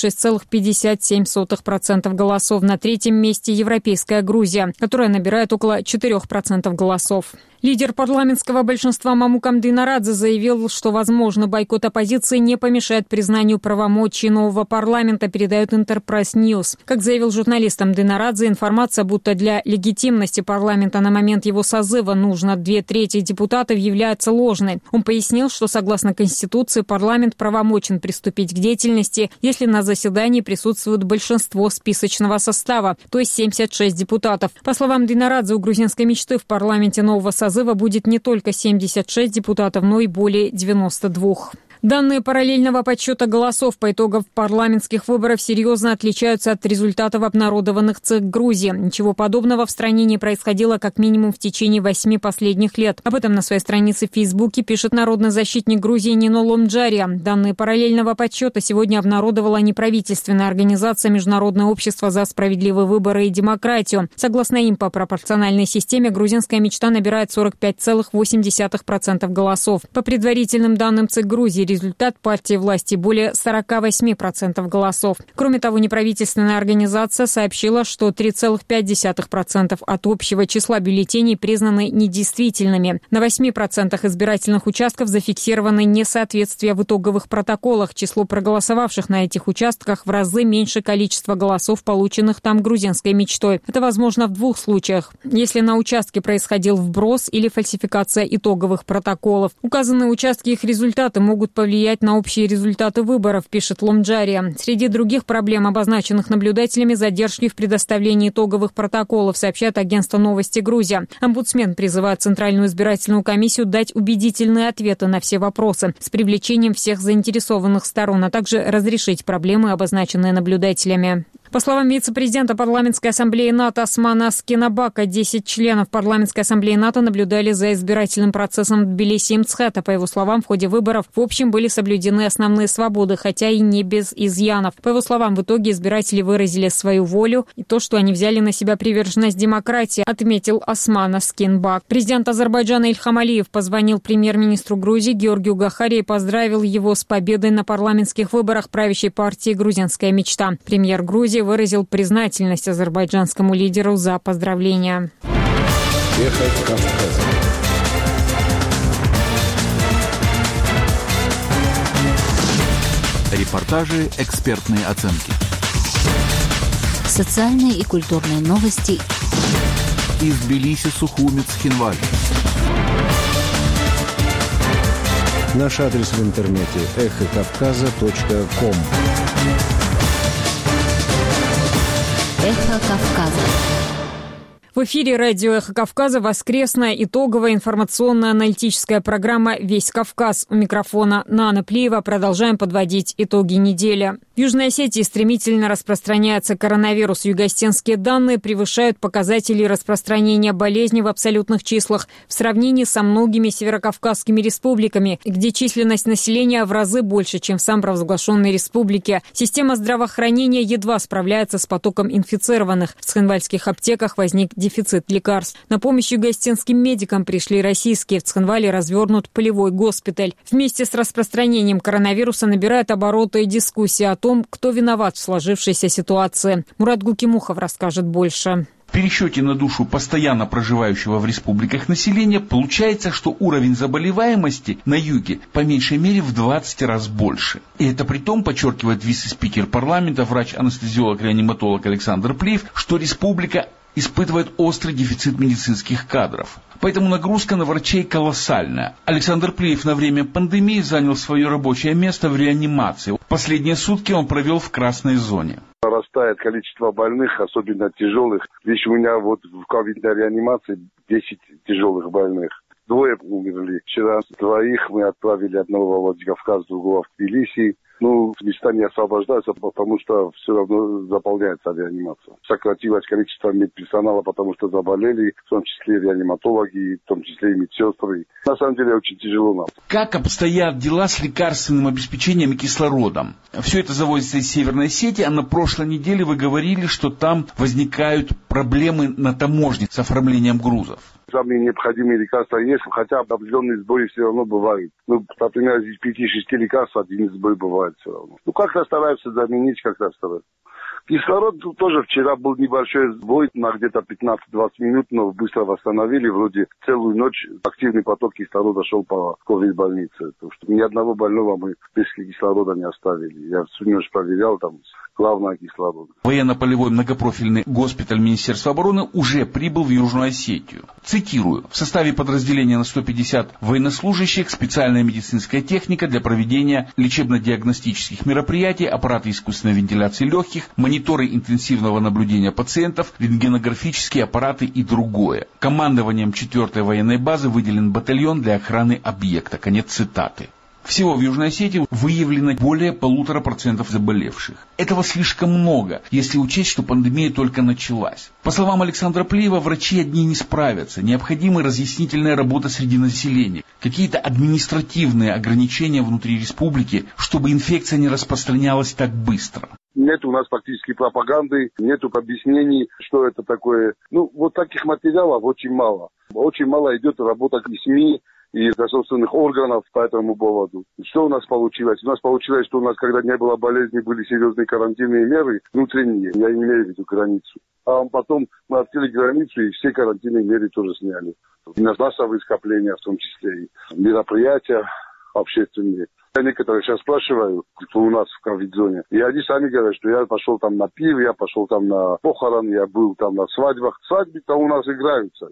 26,57% голосов. На третьем месте Европейская Грузия, которая набирает около 4% голосов. Лидер парламентского большинства Мамукам Дейнарадзе заявил, что, возможно, бойкот оппозиции не помешает признанию правомочий нового парламента, передает Enterprise News. Как заявил журналистам Дейнарадзе, информация, будто для легитимности парламента на момент его созыва нужно 2/3 депутатов, является ложной. Он пояснил, что, согласно Конституции, парламент правомочен приступить к деятельности, если на заседании присутствует большинство списочного состава, то есть 76 депутатов. По словам Дейнарадзе, у грузинской мечты в парламенте нового созыва будет не только 76 депутатов, но и более 92. Данные параллельного подсчета голосов по итогам парламентских выборов серьезно отличаются от результатов, обнародованных ЦИК Грузии. Ничего подобного в стране не происходило как минимум в течение 8 последних лет. Об этом на своей странице в Фейсбуке пишет народный защитник Грузии Нино Ломджария. Данные параллельного подсчета сегодня обнародовала неправительственная организация Международное общество за справедливые выборы и демократию. Согласно им, по пропорциональной системе грузинская мечта набирает 45,8% голосов. По предварительным данным ЦИК Грузии, результат партии власти более 48% голосов. Кроме того, неправительственная организация сообщила, что 3,5% от общего числа бюллетеней признаны недействительными. На 8% избирательных участков зафиксированы несоответствия в итоговых протоколах. Число проголосовавших на этих участках в разы меньше количества голосов, полученных там грузинской мечтой. Это возможно в двух случаях. Если на участке происходил вброс или фальсификация итоговых протоколов. Указанные участки и их результаты могут повлиять на общие результаты выборов, пишет Ломджария. Среди других проблем, обозначенных наблюдателями, задержки в предоставлении итоговых протоколов, сообщает агентство «Новости Грузия». Омбудсмен призывает Центральную избирательную комиссию дать убедительные ответы на все вопросы с привлечением всех заинтересованных сторон, а также разрешить проблемы, обозначенные наблюдателями. По словам вице-президента парламентской ассамблеи НАТО Османа Скинабака, 10 членов парламентской ассамблеи НАТО наблюдали за избирательным процессом в Тбилиси и Мцхете. По его словам, в ходе выборов в общем были соблюдены основные свободы, хотя и не без изъянов. По его словам, в итоге избиратели выразили свою волю и то, что они взяли на себя приверженность демократии, отметил Осман Скинабак. Президент Азербайджана Ильхам Алиев позвонил премьер-министру Грузии Георгию Гахари и поздравил его с победой на парламентских выборах правящей партии «Грузинская мечта». Премьер Грузии выразил признательность азербайджанскому лидеру за поздравления. Эхо Кавказа. Репортажи, экспертные оценки. Социальные и культурные новости. Из Тбилиси, Сухумец, Хинвали. Наш адрес в интернете эхокавказа.ком. Эхо Кавказа. В эфире радио «Эхо Кавказа» воскресная итоговая информационно-аналитическая программа «Весь Кавказ». У микрофона Нана Плиева. Продолжаем подводить итоги недели. В Южной Осетии стремительно распространяется коронавирус. Югостенские данные превышают показатели распространения болезни в абсолютных числах в сравнении со многими северокавказскими республиками, где численность населения в разы больше, чем в самопровозглашенной республике. Система здравоохранения едва справляется с потоком инфицированных. В цхинвальских аптеках возник дефицит лекарств. На помощь югостенским медикам пришли российские. В Цхинвале развернут полевой госпиталь. Вместе с распространением коронавируса набирает обороты и дискуссия о том, кто виноват в сложившейся ситуации. Мурат Гукимухов расскажет больше. В пересчете на душу постоянно проживающего в республиках населения получается, что уровень заболеваемости на юге по меньшей мере в 20 раз больше. И это при том, подчеркивает вице-спикер парламента, врач-анестезиолог-реаниматолог Александр Плиев, что республика испытывает острый дефицит медицинских кадров. Поэтому нагрузка на врачей колоссальная. Александр Плиев на время пандемии занял свое рабочее место в реанимации. Последние сутки он провел в красной зоне. Нарастает количество больных, особенно тяжелых. Здесь у меня вот в ковидной реанимации 10 тяжелых больных. 2 умерли. Вчера 2 мы отправили, одного в Владикавказ, другого в Тбилиси. Места не освобождаются, потому что все равно заполняется реанимация. Сократилось количество медперсонала, потому что заболели, в том числе реаниматологи, в том числе и медсестры. На самом деле очень тяжело нам. Как обстоят дела с лекарственным обеспечением и кислородом? Все это завозится из Северной Осетии, а на прошлой неделе вы говорили, что там возникают проблемы на таможне с оформлением грузов. Самые необходимые лекарства есть, хотя определенные сбои все равно бывают. Например, из 5-6 лекарств один сбой бывает все равно. Как-то стараются заменить, как-то стараются. Кислород тоже вчера был небольшой сбой на где-то 15-20 минут, но быстро восстановили. Вроде целую ночь активный поток кислорода шел по ковид-больнице. Ни одного больного мы без кислорода не оставили. Я всю ночь проверял, там главное кислород. Военно-полевой многопрофильный госпиталь Министерства обороны уже прибыл в Южную Осетию. Цитирую. В составе подразделения на 150 военнослужащих специальная медицинская техника для проведения лечебно-диагностических мероприятий, аппараты искусственной вентиляции легких, мониторы интенсивного наблюдения пациентов, рентгенографические аппараты и другое. Командованием 4-й военной базы выделен батальон для охраны объекта. Конец цитаты. Всего в Южной Осетии выявлено более 1,5% заболевших. Этого слишком много, если учесть, что пандемия только началась. По словам Александра Плиева, врачи одни не справятся. Необходима разъяснительная работа среди населения. Какие-то административные ограничения внутри республики, чтобы инфекция не распространялась так быстро. Нет у нас практически пропаганды, нет объяснений, что это такое. Вот таких материалов очень мало. Очень мало идет работа и СМИ, и государственных органов по этому поводу. Что у нас получилось? У нас получилось, что у нас, когда не было болезни, были серьезные карантинные меры внутренние, я не имею в виду границу. А потом мы открыли границу, и все карантинные меры тоже сняли. Массовые скопления, в том числе и мероприятия общественные. Я некоторых сейчас спрашиваю, кто у нас в ковид-зоне, и они сами говорят, что я пошел там на пиво, я пошел там на похорон, я был там на свадьбах. Свадьбы-то у нас играются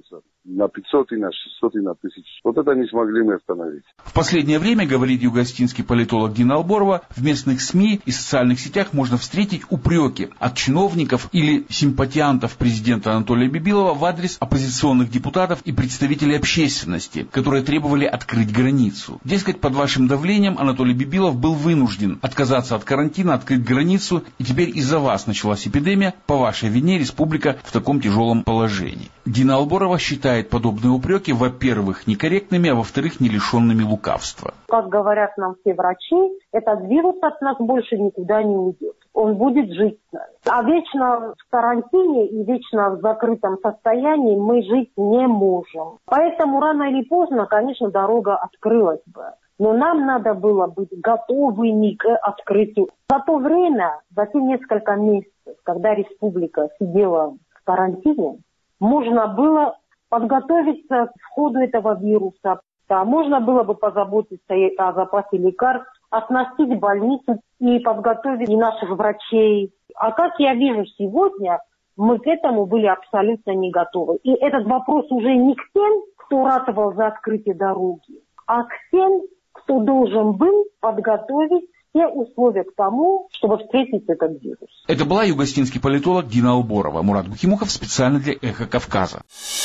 на 500 и на 600 и на 1000. Вот это не смогли мы остановить. В последнее время, говорит югостинский политолог Дина Алборова, в местных СМИ и социальных сетях можно встретить упреки от чиновников или симпатиантов президента Анатолия Бибилова в адрес оппозиционных депутатов и представителей общественности, которые требовали открыть границу. Дескать, под вашим давлением Анатолий Бибилов был вынужден отказаться от карантина, открыть границу, и теперь из-за вас началась эпидемия, по вашей вине республика в таком тяжелом положении. Дина Алборова считает подобные упреки, во-первых, некорректными, а во-вторых, не лишенными лукавства. Как говорят нам все врачи, этот вирус от нас больше никуда не уйдет. Он будет жить с нами. А вечно в карантине и вечно в закрытом состоянии мы жить не можем. Поэтому рано или поздно, конечно, дорога открылась бы. Но нам надо было быть готовыми к открытию. За то время, за те несколько месяцев, когда республика сидела в карантине, можно было подготовиться к входу этого вируса. Да, можно было бы позаботиться и о запасе лекарств, оснастить больницы и подготовить и наших врачей. А как я вижу сегодня, мы к этому были абсолютно не готовы. И этот вопрос уже не к тем, кто ратовал за открытие дороги, а к тем, кто должен был подготовить все условия к тому, чтобы встретить этот вирус. Это была югославский политолог Дина Алборова. Мурат Гухимухов специально для «Эхо Кавказа».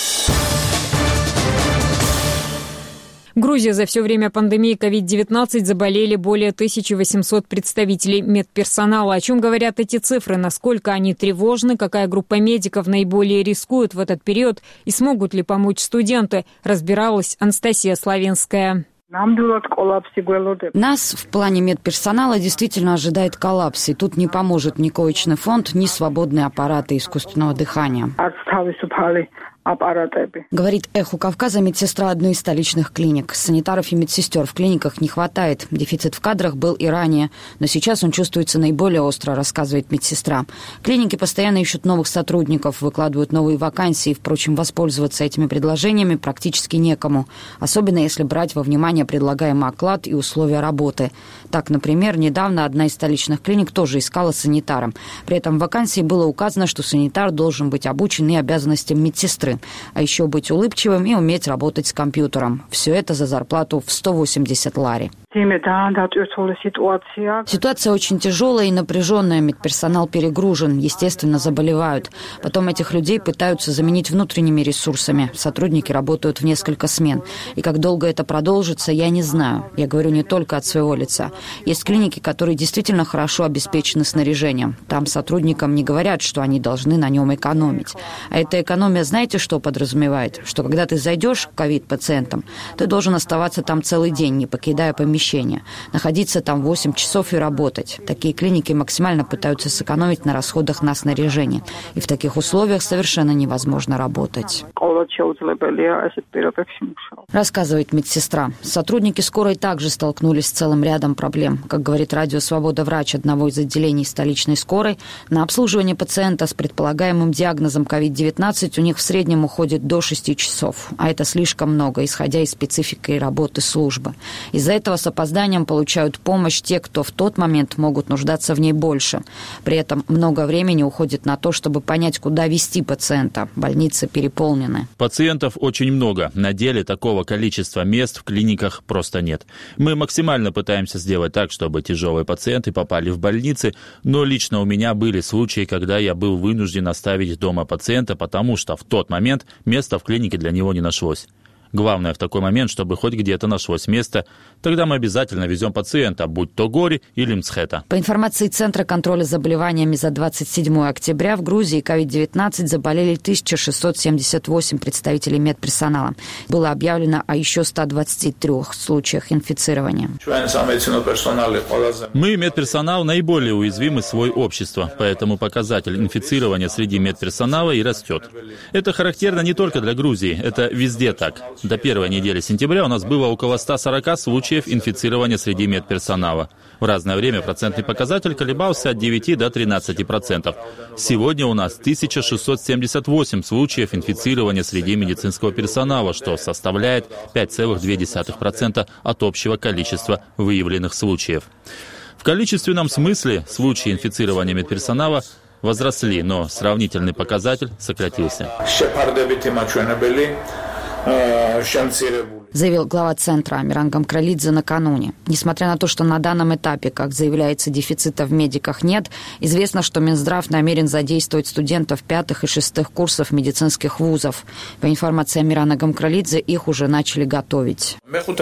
Грузия за все время пандемии COVID-19 заболели более 1800 представителей медперсонала. О чем говорят эти цифры, насколько они тревожны, какая группа медиков наиболее рискует в этот период и смогут ли помочь студенты, разбиралась Анастасия Славинская. Нас в плане медперсонала действительно ожидает коллапс, и тут не поможет ни коечный фонд, ни свободные аппараты искусственного дыхания. Говорит «Эхо Кавказа» медсестра одной из столичных клиник. Санитаров и медсестер в клиниках не хватает. Дефицит в кадрах был и ранее, но сейчас он чувствуется наиболее остро, рассказывает медсестра. Клиники постоянно ищут новых сотрудников, выкладывают новые вакансии. Впрочем, воспользоваться этими предложениями практически некому, особенно если брать во внимание предлагаемый оклад и условия работы. Так, например, недавно одна из столичных клиник тоже искала санитара. При этом в вакансии было указано, что санитар должен быть обучен и обязанностям медсестры, а еще быть улыбчивым и уметь работать с компьютером. Все это за зарплату в 180 лари. Ситуация очень тяжелая и напряженная. Медперсонал перегружен, естественно, заболевают. Потом этих людей пытаются заменить внутренними ресурсами. Сотрудники работают в несколько смен. И как долго это продолжится, я не знаю. Я говорю не только от своего лица. Есть клиники, которые действительно хорошо обеспечены снаряжением. Там сотрудникам не говорят, что они должны на нем экономить. А эта экономия, знаете, что подразумевает? Что когда ты зайдешь к ковид-пациентам, ты должен оставаться там целый день, не покидая помещение. Находиться там 8 часов и работать. Такие клиники максимально пытаются сэкономить на расходах на снаряжение. И в таких условиях совершенно невозможно работать. Рассказывает медсестра. Сотрудники скорой также столкнулись с целым рядом проблем. Как говорит Радио Свобода врач одного из отделений столичной скорой, на обслуживание пациента с предполагаемым диагнозом COVID-19 у них в среднем уходит до 6 часов. А это слишком много, исходя из специфики работы службы. Из-за этого с опозданием получают помощь те, кто в тот момент могут нуждаться в ней больше. При этом много времени уходит на то, чтобы понять, куда везти пациента. Больницы переполнены. Пациентов очень много. На деле такого количества мест в клиниках просто нет. Мы максимально пытаемся сделать так, чтобы тяжелые пациенты попали в больницы, но лично у меня были случаи, когда я был вынужден оставить дома пациента, потому что в тот момент места в клинике для него не нашлось. Главное в такой момент, чтобы хоть где-то нашлось место. Тогда мы обязательно везем пациента, будь то Гори или Мцхета. По информации Центра контроля заболеваниями за 27 октября в Грузии COVID-19 заболели 1678 представителей медперсонала. Было объявлено о еще 123 случаях инфицирования. Мы, медперсонал, наиболее уязвимы в слой общества, поэтому показатель инфицирования среди медперсонала и растет. Это характерно не только для Грузии, это везде так. До первой недели сентября у нас было около 140 случаев инфицирования среди медперсонала. В разное время процентный показатель колебался от 9 до 13%. Сегодня у нас 1678 случаев инфицирования среди медицинского персонала, что составляет 5,2% от общего количества выявленных случаев. В количественном смысле случаи инфицирования медперсонала возросли, но сравнительный показатель сократился. Заявил глава Центра Амиран Гамкралидзе накануне. Несмотря на то, что на данном этапе, как заявляется, дефицита в медиках нет, известно, что Минздрав намерен задействовать студентов 5 и 6 курсов медицинских вузов. По информации Амирана Гамкралидзе, их уже начали готовить.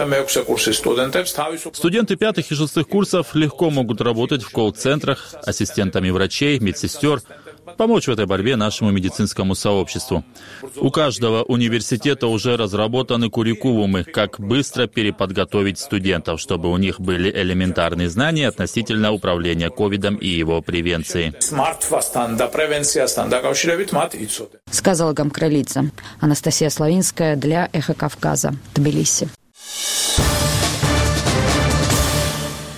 Студенты 5 и 6 курсов легко могут работать в колл-центрах, ассистентами врачей, медсестер, помочь в этой борьбе нашему медицинскому сообществу. У каждого университета уже разработаны куррикулумы, как быстро переподготовить студентов, чтобы у них были элементарные знания относительно управления ковидом и его превенции. Сказала Гамкралидзе. Анастасия Славинская для «Эхо Кавказа», Тбилиси.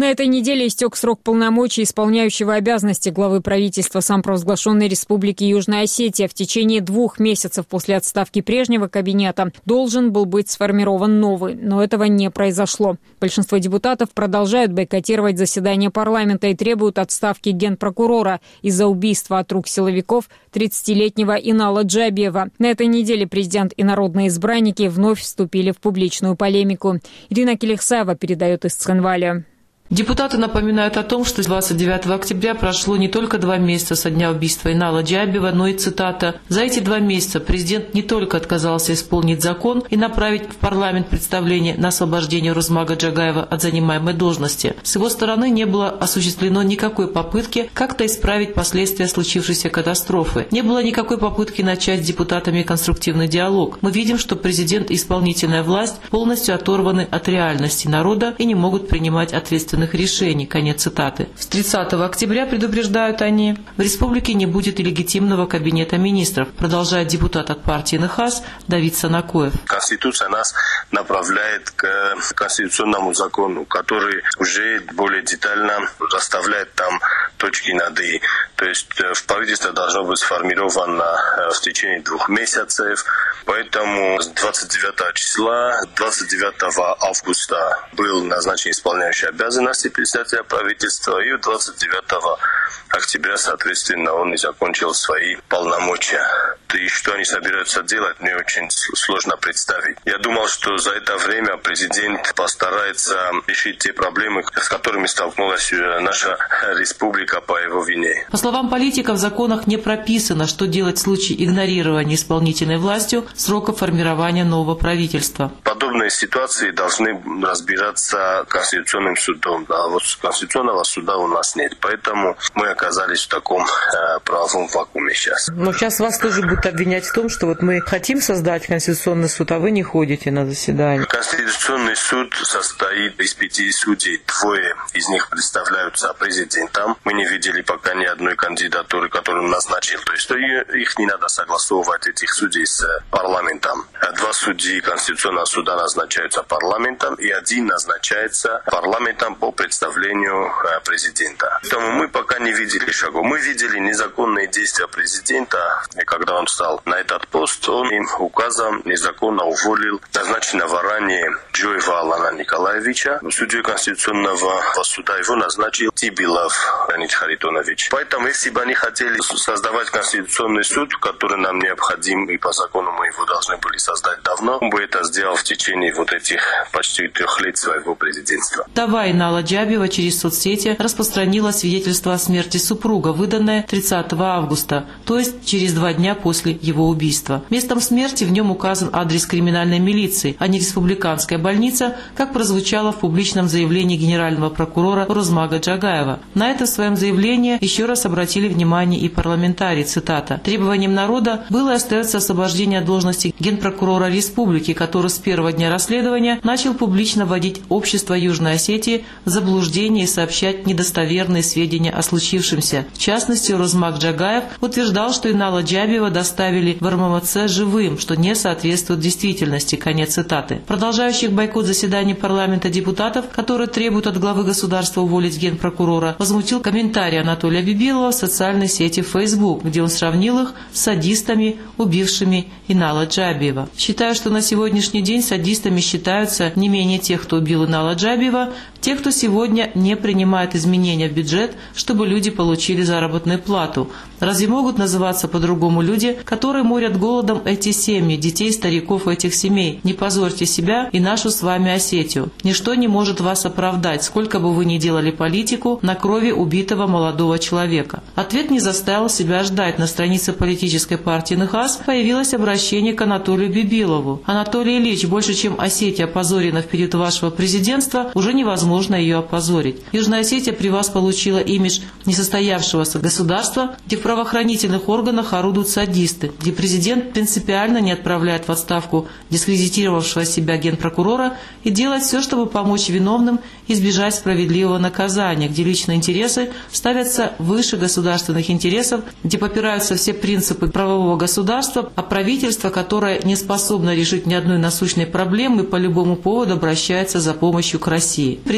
На этой неделе истек срок полномочий исполняющего обязанности главы правительства самопровозглашенной Республики Южная Осетия. В течение 2 месяцев после отставки прежнего кабинета должен был быть сформирован новый, но этого не произошло. Большинство депутатов продолжают бойкотировать заседание парламента и требуют отставки генпрокурора из-за убийства от рук силовиков 30-летнего Инала Джабиева. На этой неделе президент и народные избранники вновь вступили в публичную полемику. Ирина Келихсаева передает из Цхинваля. Депутаты напоминают о том, что 29 октября прошло не только 2 месяца со дня убийства Инала Джабиева, но и, цитата, «За эти 2 месяца президент не только отказался исполнить закон и направить в парламент представление на освобождение Урозмага Джагаева от занимаемой должности. С его стороны не было осуществлено никакой попытки как-то исправить последствия случившейся катастрофы. Не было никакой попытки начать с депутатами конструктивный диалог. Мы видим, что президент и исполнительная власть полностью оторваны от реальности народа и не могут принимать ответственность решений». Конец цитаты. С 30 октября, предупреждают они, в республике не будет и легитимного кабинета министров, продолжает депутат от партии НХАС Давид Санакоев. Конституция нас направляет к конституционному закону, который уже более детально расставляет там точки над «и». То есть в правительстве должно быть сформировано в течение 2 месяцев. Поэтому с 29 числа, 29 августа был назначен исполняющий обязанности председателя правительства, и 29 октября, соответственно, он и закончил свои полномочия. И что они собираются делать, мне очень сложно представить. Я думал, что за это время президент постарается решить те проблемы, с которыми столкнулась наша республика по его вине. По словам политиков, в законах не прописано, что делать в случае игнорирования исполнительной властью срока формирования нового правительства. Подобные ситуации должны разбираться Конституционным судом. А вот Конституционного суда у нас нет. Поэтому мы оказались в таком правовом вакууме сейчас. Но сейчас вас тоже будут обвинять в том, что вот мы хотим создать Конституционный суд, а вы не ходите на заседание. Конституционный суд состоит из 5 судей. 2 из них представляются президентом. Мы не видели пока ни одной кандидатуры, которую он назначил. То есть их не надо согласовывать, этих судей, с парламентом. 2 судьи Конституционного суда назначаются парламентом, и 1 назначается парламентом по представлению президента. Поэтому мы пока не видели шагов. Мы видели незаконные действия президента, и когда он стал на этот пост, он им указом незаконно уволил назначенного ранее Джоева Алана Николаевича. Судьей Конституционного суда его назначил Тибилов Леонид Харитонович. Поэтому, если бы они хотели создавать Конституционный суд, который нам необходим, и по закону мы его должны были создать давно, он бы это сделал в течение вот этих почти 3 лет своего президентства. Вдова Инала Джабиева через соцсети распространила свидетельство о смерти супруга, выданное 30 августа, то есть через 2 дня после его убийства. Местом смерти в нем указан адрес криминальной милиции, а не республиканская больница, как прозвучало в публичном заявлении генерального прокурора Урозмага Джагаева. На это в своем заявлении еще раз обратили внимание и парламентарии, цитата. «Требованием народа было и остается освобождение от должности генпрокурора республики, который с первого дня расследования начал публично вводить общество Южной Осетии в заблуждение и сообщать недостоверные сведения о случившемся. В частности, Урозмаг Джагаев утверждал, что Инала Джабиева доставили в РМВЦ живым, что не соответствует действительности». Конец цитаты. Продолжающих бойкот заседаний парламента депутатов, которые требуют от главы государства уволить генпрокурора, возмутил комментарий Анатолия Бибилова в социальной сети Facebook, где он сравнил их с садистами, убившими Инала Джабиева. Считаю, что на сегодняшний день садистами считаются не менее тех, кто убил Инала Джабиева, те, кто сегодня не принимает изменения в бюджет, чтобы люди получили заработную плату. Разве могут называться по-другому люди, которые морят голодом эти семьи, детей и стариков этих семей? Не позорьте себя и нашу с вами Осетию. Ничто не может вас оправдать, сколько бы вы ни делали политику на крови убитого молодого человека. Ответ не заставил себя ждать. На странице политической партии НХАС появилось обращение к Анатолию Бибилову. Анатолий Ильич, больше чем Осетия опозорена в период вашего президентства, уже невозможно ее опозорить. Южная Осетия при вас получила имидж несостоявшегося государства, где в правоохранительных органах орудуют садисты, где президент принципиально не отправляет в отставку дискредитировавшего себя генпрокурора и делает все, чтобы помочь виновным избежать справедливого наказания, где личные интересы ставятся выше государственных интересов, где попираются все принципы правового государства, а правительство, которое не способно решить ни одной насущной проблемы, по любому поводу обращается за помощью к России.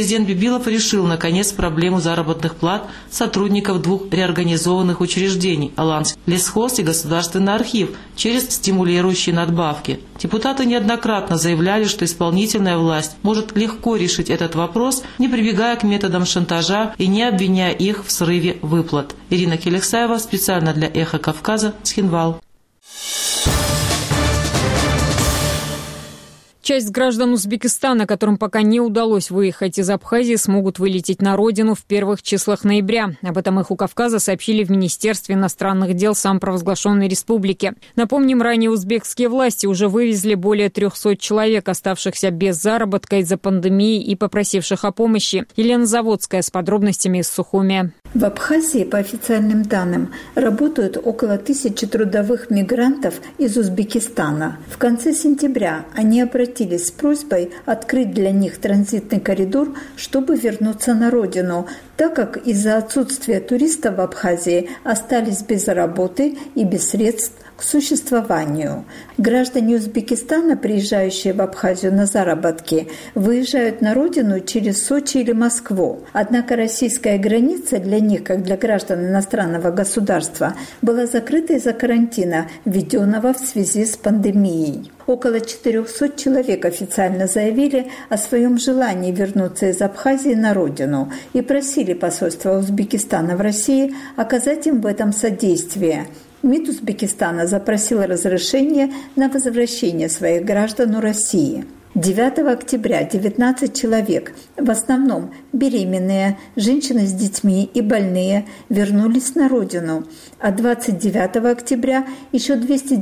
президент Бибилов решил, наконец, проблему заработных плат сотрудников двух реорганизованных учреждений – Аланский лесхоз и Государственный архив через стимулирующие надбавки. Депутаты неоднократно заявляли, что исполнительная власть может легко решить этот вопрос, не прибегая к методам шантажа и не обвиняя их в срыве выплат. Ирина Келексаева специально для «Эхо Кавказа», Цхинвал. Часть граждан Узбекистана, которым пока не удалось выехать из Абхазии, смогут вылететь на родину в первых числах ноября. Об этом «Эху Кавказа» сообщили в Министерстве иностранных дел самопровозглашенной республики. Напомним, ранее узбекские власти уже вывезли более 300 человек, оставшихся без заработка из-за пандемии и попросивших о помощи. Елена Заводская с подробностями из Сухуми. В Абхазии, по официальным данным, работают около 1000 трудовых мигрантов из Узбекистана. В конце сентября они обратились с просьбой открыть для них транзитный коридор, чтобы вернуться на родину, так как из-за отсутствия туристов в Абхазии остались без работы и без средств к существованию. Граждане Узбекистана, приезжающие в Абхазию на заработки, выезжают на родину через Сочи или Москву. Однако российская граница для них, как для граждан иностранного государства, была закрыта из-за карантина, введенного в связи с пандемией. Около 400 человек официально заявили о своем желании вернуться из Абхазии на родину и просили посольство Узбекистана в России оказать им в этом содействие. МИД Узбекистана запросил разрешение на возвращение своих граждан у России. 9 октября 19 человек, в основном беременные, женщины с детьми и больные, вернулись на родину, а 29 октября еще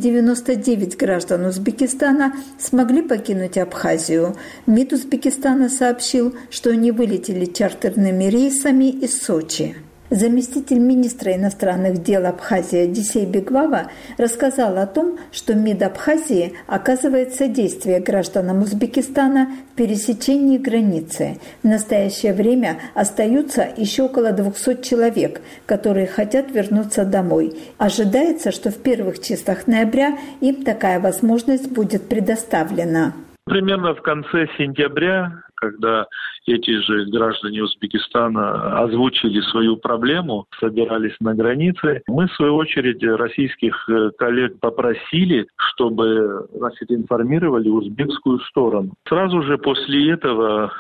299 граждан Узбекистана смогли покинуть Абхазию. МИД Узбекистана сообщил, что они вылетели чартерными рейсами из Сочи. Заместитель министра иностранных дел Абхазии Одиссей Бегвава рассказал о том, что МИД Абхазии оказывает содействие гражданам Узбекистана в пересечении границы. В настоящее время остаются еще около 200 человек, которые хотят вернуться домой. Ожидается, что в первых числах ноября им такая возможность будет предоставлена. Примерно в конце сентября, когда эти же граждане Узбекистана озвучили свою проблему, собирались на границе, мы, в свою очередь, российских коллег попросили, чтобы, информировали узбекскую сторону. Сразу же после этого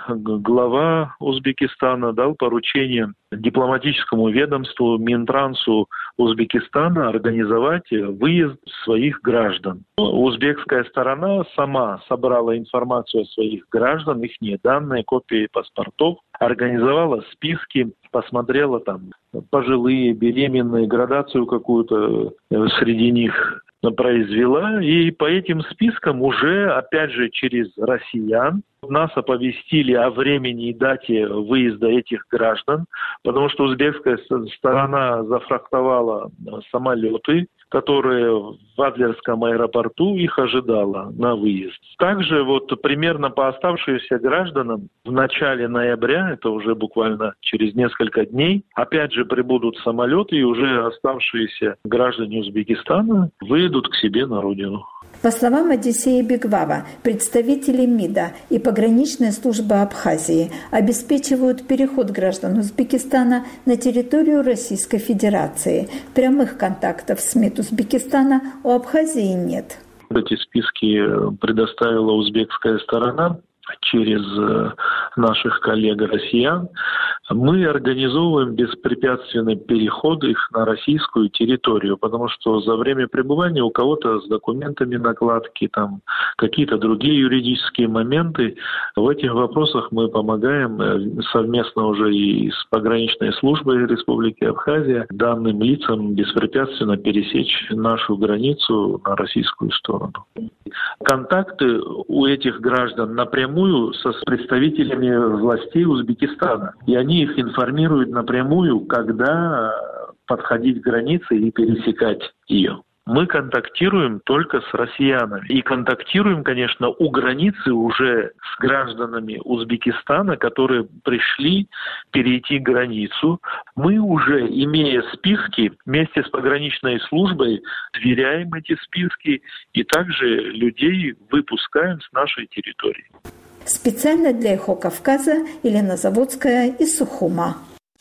глава Узбекистана дал поручение дипломатическому ведомству Минтрансу Узбекистана организовать выезд своих граждан. Узбекская сторона сама собрала информацию о своих граждан, их данные, копии паспортов, организовала списки, посмотрела там пожилые, беременные, градацию какую-то среди них произвела. И по этим спискам уже, опять же, через россиян нас оповестили о времени и дате выезда этих граждан, потому что узбекская сторона зафрахтовала самолеты, которые в Адлерском аэропорту их ожидала на выезд. Также примерно по оставшимся гражданам в начале ноября, это уже буквально через несколько дней, опять же прибудут самолеты, и уже оставшиеся граждане Узбекистана выедут к себе на родину. По словам Одиссея Бегвава, представители МИДа и пограничная служба Абхазии обеспечивают переход граждан Узбекистана на территорию Российской Федерации. Прямых контактов с МИД Узбекистана у Абхазии нет. Эти списки предоставила узбекская сторона через наших коллег-россиян. Мы организовываем беспрепятственный переход их на российскую территорию, потому что за время пребывания у кого-то с документами накладки, там какие-то другие юридические моменты. В этих вопросах мы помогаем совместно уже и с пограничной службой Республики Абхазия данным лицам беспрепятственно пересечь нашу границу на российскую сторону. Контакты у этих граждан напрямую с представителями властей Узбекистана. И они их информируют напрямую, когда подходить к границе и пересекать ее. Мы контактируем только с россиянами. И контактируем, конечно, у границы уже с гражданами Узбекистана, которые пришли перейти границу. Мы уже, имея списки, вместе с пограничной службой сверяем эти списки и также людей выпускаем с нашей территории. Специально для «Эхо Кавказа» Елена Заводская из Сухума.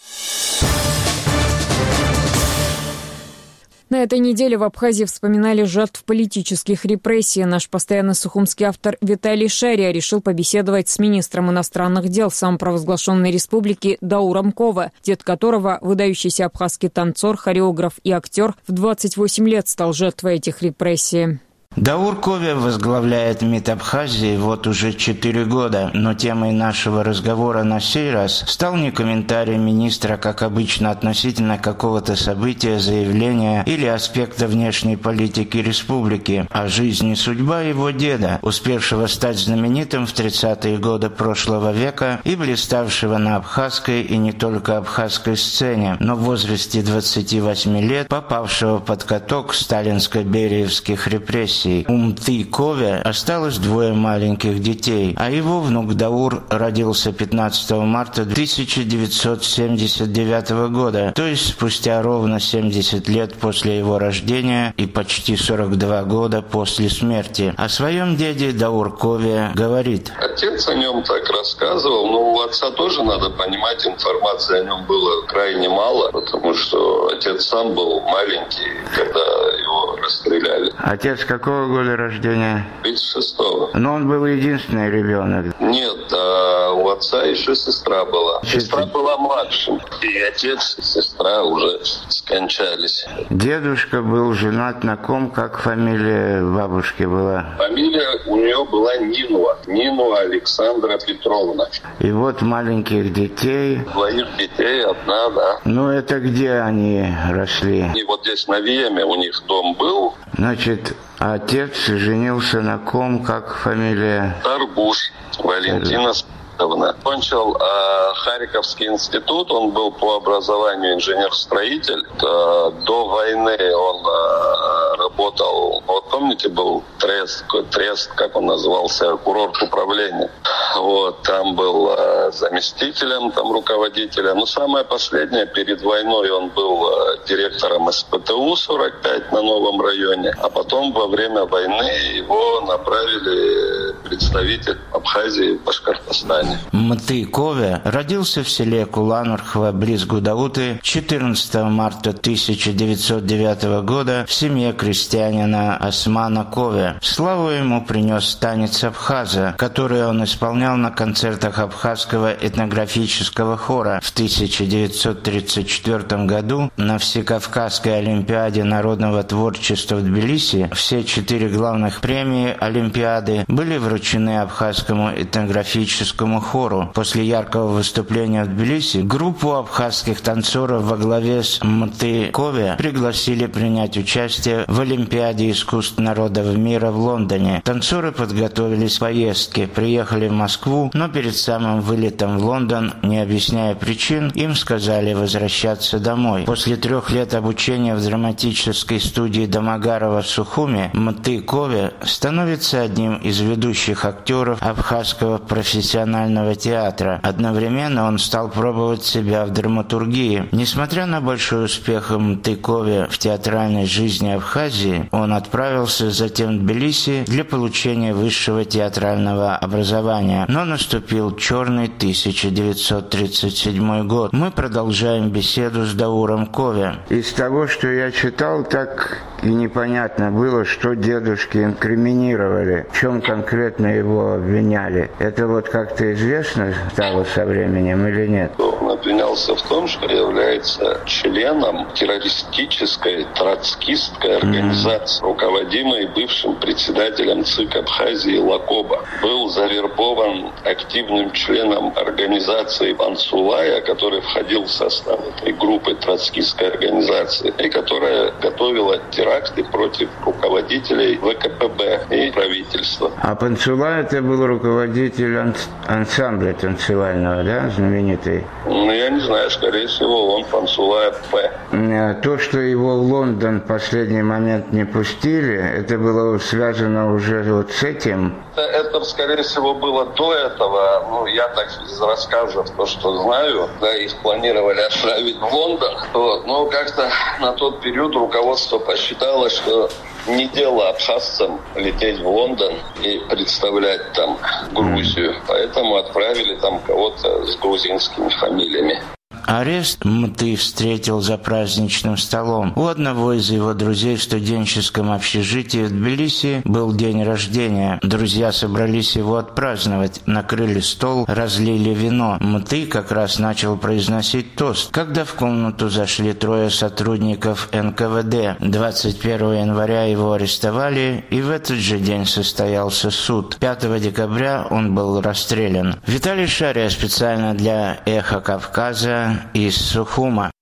На этой неделе в Абхазии вспоминали жертв политических репрессий. Наш постоянный сухумский автор Виталий Шария решил побеседовать с министром иностранных дел самопровозглашенной республики Дауром Кове, дед которого, выдающийся абхазский танцор, хореограф и актер, в 28 лет стал жертвой этих репрессий. Даур Кове возглавляет МИД Абхазии вот уже 4 года, но темой нашего разговора на сей раз стал не комментарий министра, как обычно, относительно какого-то события, заявления или аспекта внешней политики республики, а жизнь и судьба его деда, успевшего стать знаменитым в 30-е годы прошлого века и блиставшего на абхазской и не только абхазской сцене, но в возрасте 28 лет попавшего под каток сталинско-бериевских репрессий. У Мты Кове осталось 2 маленьких детей, а его внук Даур родился 15 марта 1979 года, то есть спустя ровно 70 лет после его рождения и почти 42 года после смерти. О своем деде Даур Кове говорит: отец о нем так рассказывал, но у отца тоже, надо понимать, информации о нем было крайне мало, потому что отец сам был маленький, когда его расстреляли. Отец какого года рождения? 36-го. Но он был единственный ребенок. Нет, у отца еще сестра была. Сестра была младшим. И отец, и сестра уже скончались. Дедушка был женат на ком? Как фамилия бабушки была? Фамилия у нее была Нинуа. Нинуа Александра Петровна. И вот маленьких детей. 2 детей, 1, да. Ну это где они росли? И вот здесь на Веме у них дом был. Значит, отец женился на ком? Как фамилия? Тарбуш Валентина. Кончил Харьковский институт, он был по образованию инженер-строитель. До войны он работал, вот помните, был трест, как он назывался, курорт управления. Вот, там был заместителем, там руководителем. Но самое последнее, перед войной он был директором СПТУ 45 на Новом районе. А потом во время войны его направили представитель Абхазии в Башкортостане. Мты Кове родился в селе Куланурхва близ Гудауты 14 марта 1909 года в семье крестьянина Османа Кове. Славу ему принес танец абхаза, который он исполнял на концертах абхазского этнографического хора в 1934 году на Всекавказской олимпиаде народного творчества в Тбилиси. Все 4 главных премии олимпиады были вручены абхазскому этнографическому хору. После яркого выступления в Тбилиси группу абхазских танцоров во главе с Мты Кове пригласили принять участие в Олимпиаде искусств народов мира в Лондоне. Танцоры подготовились к поездке, приехали в Москву, но перед самым вылетом в Лондон, не объясняя причин, им сказали возвращаться домой. После 3 лет обучения в драматической студии Домогарова в Сухуме Мты Кове становится одним из ведущих актеров абхазского профессионального театра. Одновременно он стал пробовать себя в драматургии. Несмотря на большой успех Мты Кове в театральной жизни Абхазии, он отправился затем в Тбилиси для получения высшего театрального образования. Но наступил черный 1937 год. Мы продолжаем беседу с Дауром Кове. Из того, что я читал, так и непонятно было, что дедушке инкриминировали, в чем конкретно его обвиняли. Это вот как-то известно стало со временем или нет? Он обвинялся в том, что является членом террористической троцкистской организации, руководимой бывшим председателем ЦИК Абхазии Лакоба. Был завербован активным членом организации Пансулая, который входил в состав этой группы троцкистской организации, и которая готовила теракты против руководителей ВКПБ и правительства. А Пансулай это был руководитель ансамбля танцевального, да, знаменитый? Ну, я не знаю, скорее всего, он Пансулай П. То, что его в Лондон в последний момент не пустили, это было связано уже вот с этим? Это, скорее всего, было до этого. Ну, я так из рассказов, то, что знаю, да, их планировали отправить в Лондон. Вот. Но как-то на тот период руководство посчитало, что Не дело абхазцам лететь в Лондон и представлять там Грузию. Поэтому отправили там кого-то с грузинскими фамилиями. Арест Мты встретил за праздничным столом. У одного из его друзей в студенческом общежитии в Тбилиси был день рождения. Друзья собрались его отпраздновать, накрыли стол, разлили вино. Мты как раз начал произносить тост, когда в комнату зашли 3 сотрудников НКВД. 21 января его арестовали, и в этот же день состоялся суд. 5 декабря он был расстрелян. Виталий Шария специально для «Эхо Кавказа» из Сухума.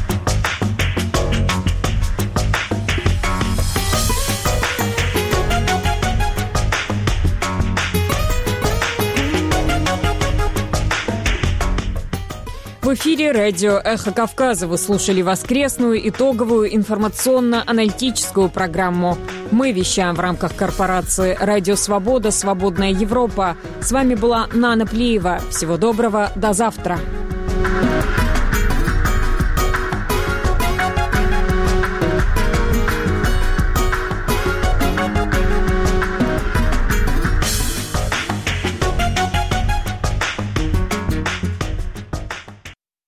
В эфире радио «Эхо Кавказа». Вы слушали воскресную итоговую информационно-аналитическую программу. Мы вещаем в рамках корпорации «Радио Свобода. Свободная Европа». С вами была Нана Плиева. Всего доброго. До завтра.